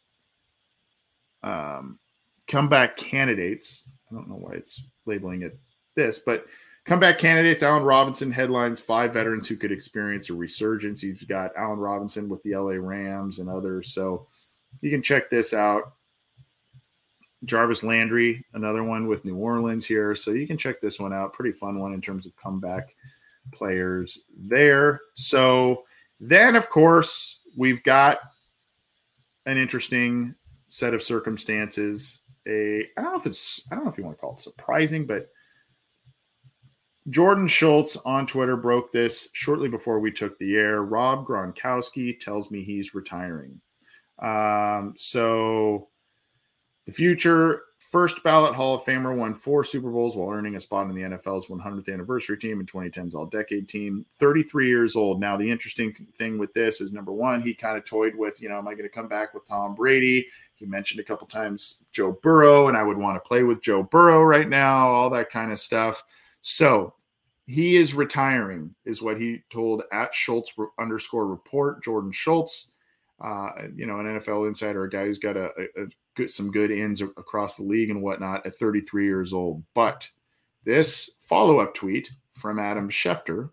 um, comeback candidates. I don't know why it's labeling it this, but comeback candidates, Allen Robinson headlines five veterans who could experience a resurgence. You've got Allen Robinson with the L A Rams and others. So you can check this out. Jarvis Landry, another one with New Orleans here. So you can check this one out. Pretty fun one in terms of comeback players there. So then, of course, we've got an interesting set of circumstances. A, I don't know if it's, I don't know if you want to call it surprising, but Jordan Schultz on Twitter broke this shortly before we took the air. Rob Gronkowski tells me he's retiring. Um, so the future first ballot Hall of Famer won four Super Bowls while earning a spot in the N F L's one hundredth anniversary team and twenty ten's All-Decade team. thirty-three years old. Now, the interesting thing with this is, number one, he kind of toyed with, you know, am I going to come back with Tom Brady? He mentioned a couple times Joe Burrow, and I would want to play with Joe Burrow right now, all that kind of stuff. So he is retiring, is what he told at Schultz underscore report. Jordan Schultz, uh, you know, an N F L insider, a guy who's got a, a, a good, some good ins across the league and whatnot at thirty-three years old. But this follow-up tweet from Adam Schefter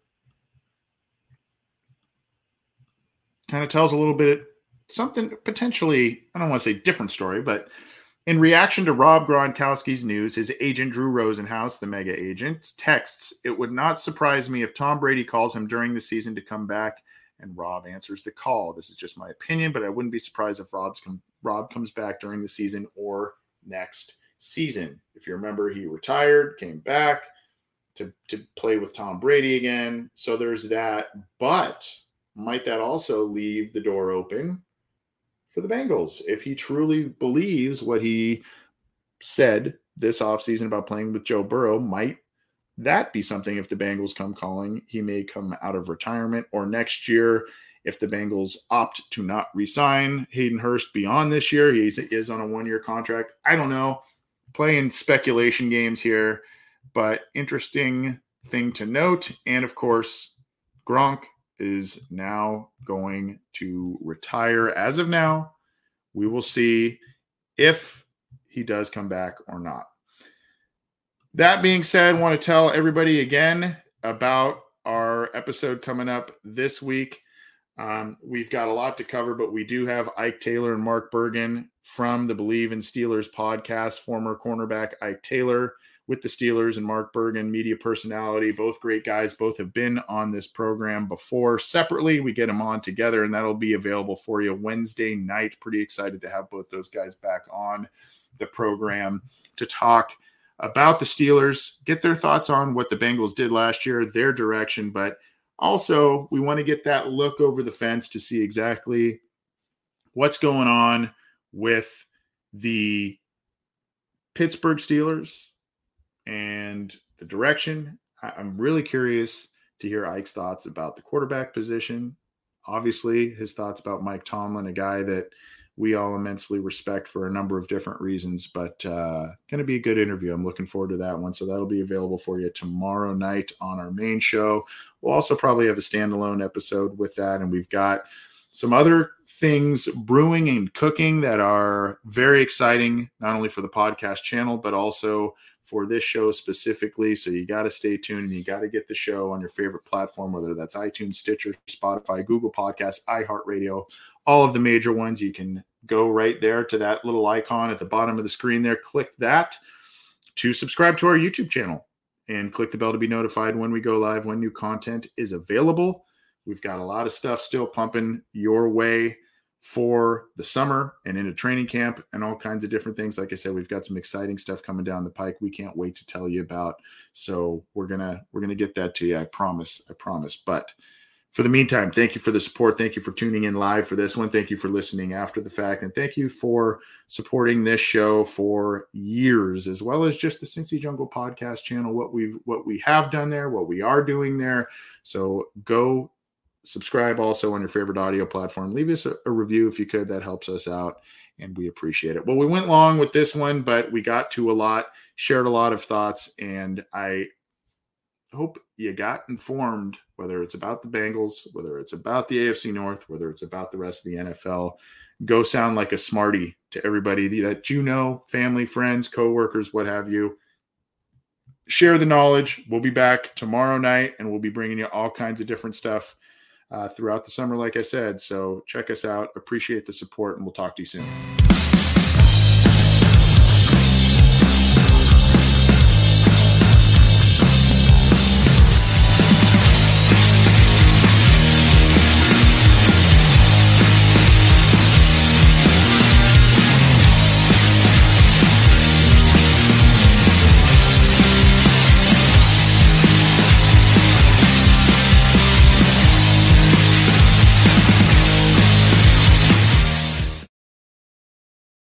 kind of tells a little bit something potentially, I don't want to say different story, but in reaction to Rob Gronkowski's news, his agent Drew Rosenhaus, the mega agent, texts, "It would not surprise me if Tom Brady calls him during the season to come back," and Rob answers the call. "This is just my opinion, but I wouldn't be surprised if Rob's com- Rob comes back during the season or next season." If you remember, he retired, came back to, to play with Tom Brady again. So there's that. But might that also leave the door open for the Bengals if he truly believes what he said this offseason about playing with Joe Burrow? Might that be something if the Bengals come calling? He may come out of retirement, or next year if the Bengals opt to not re-sign Hayden Hurst beyond this year. He is on a one-year contract. I don't know. Playing speculation games here, but interesting thing to note. And of course, Gronk is now going to retire. As of now, we will see if he does come back or not. that being said, I want to tell everybody again about our episode coming up this week. Um, we've got a lot to cover, but we do have Ike Taylor and Mark Bergen from the Believe in Steelers podcast, former cornerback Ike Taylor with the Steelers and Mark Bergen, media personality, both great guys, both have been on this program before. Separately, we get them on together, and that'll be available for you Wednesday night. Pretty excited to have both those guys back on the program to talk about the Steelers, get their thoughts on what the Bengals did last year, their direction, but also we want to get that look over the fence to see exactly what's going on with the Pittsburgh Steelers and the direction. I'm really curious to hear Ike's thoughts about the quarterback position. Obviously, his thoughts about Mike Tomlin, a guy that we all immensely respect for a number of different reasons, but uh, going to be a good interview. I'm looking forward to that one. So that'll be available for you tomorrow night on our main show. We'll also probably have a standalone episode with that. And we've got some other things brewing and cooking that are very exciting, not only for the podcast channel, but also for this show specifically. So you got to stay tuned and you got to get the show on your favorite platform, whether that's iTunes, Stitcher, Spotify, Google Podcasts, iHeartRadio, all of the major ones. You can go right there to that little icon at the bottom of the screen there. Click that to subscribe to our YouTube channel and click the bell to be notified when we go live, when new content is available. We've got a lot of stuff still pumping your way for the summer and into training camp and all kinds of different things. Like I said, we've got some exciting stuff coming down the pike. We can't wait to tell you about. So we're going to, we're going to get that to you. I promise. I promise. But for the meantime, thank you for the support. Thank you for tuning in live for this one. Thank you for listening after the fact. And thank you for supporting this show for years, as well as just the Cincy Jungle podcast channel, what we've, what we have done there, what we are doing there. So go subscribe also on your favorite audio platform. Leave us a, a review if you could. That helps us out, and we appreciate it. Well, we went long with this one, but we got to a lot, shared a lot of thoughts, and I hope you got informed, whether it's about the Bengals, whether it's about the A F C North, whether it's about the rest of the N F L. Go sound like a smarty to everybody that you know, family, friends, coworkers, what have you. Share the knowledge. We'll be back tomorrow night, and we'll be bringing you all kinds of different stuff uh, throughout the summer, like I said. So check us out. Appreciate the support, and we'll talk to you soon.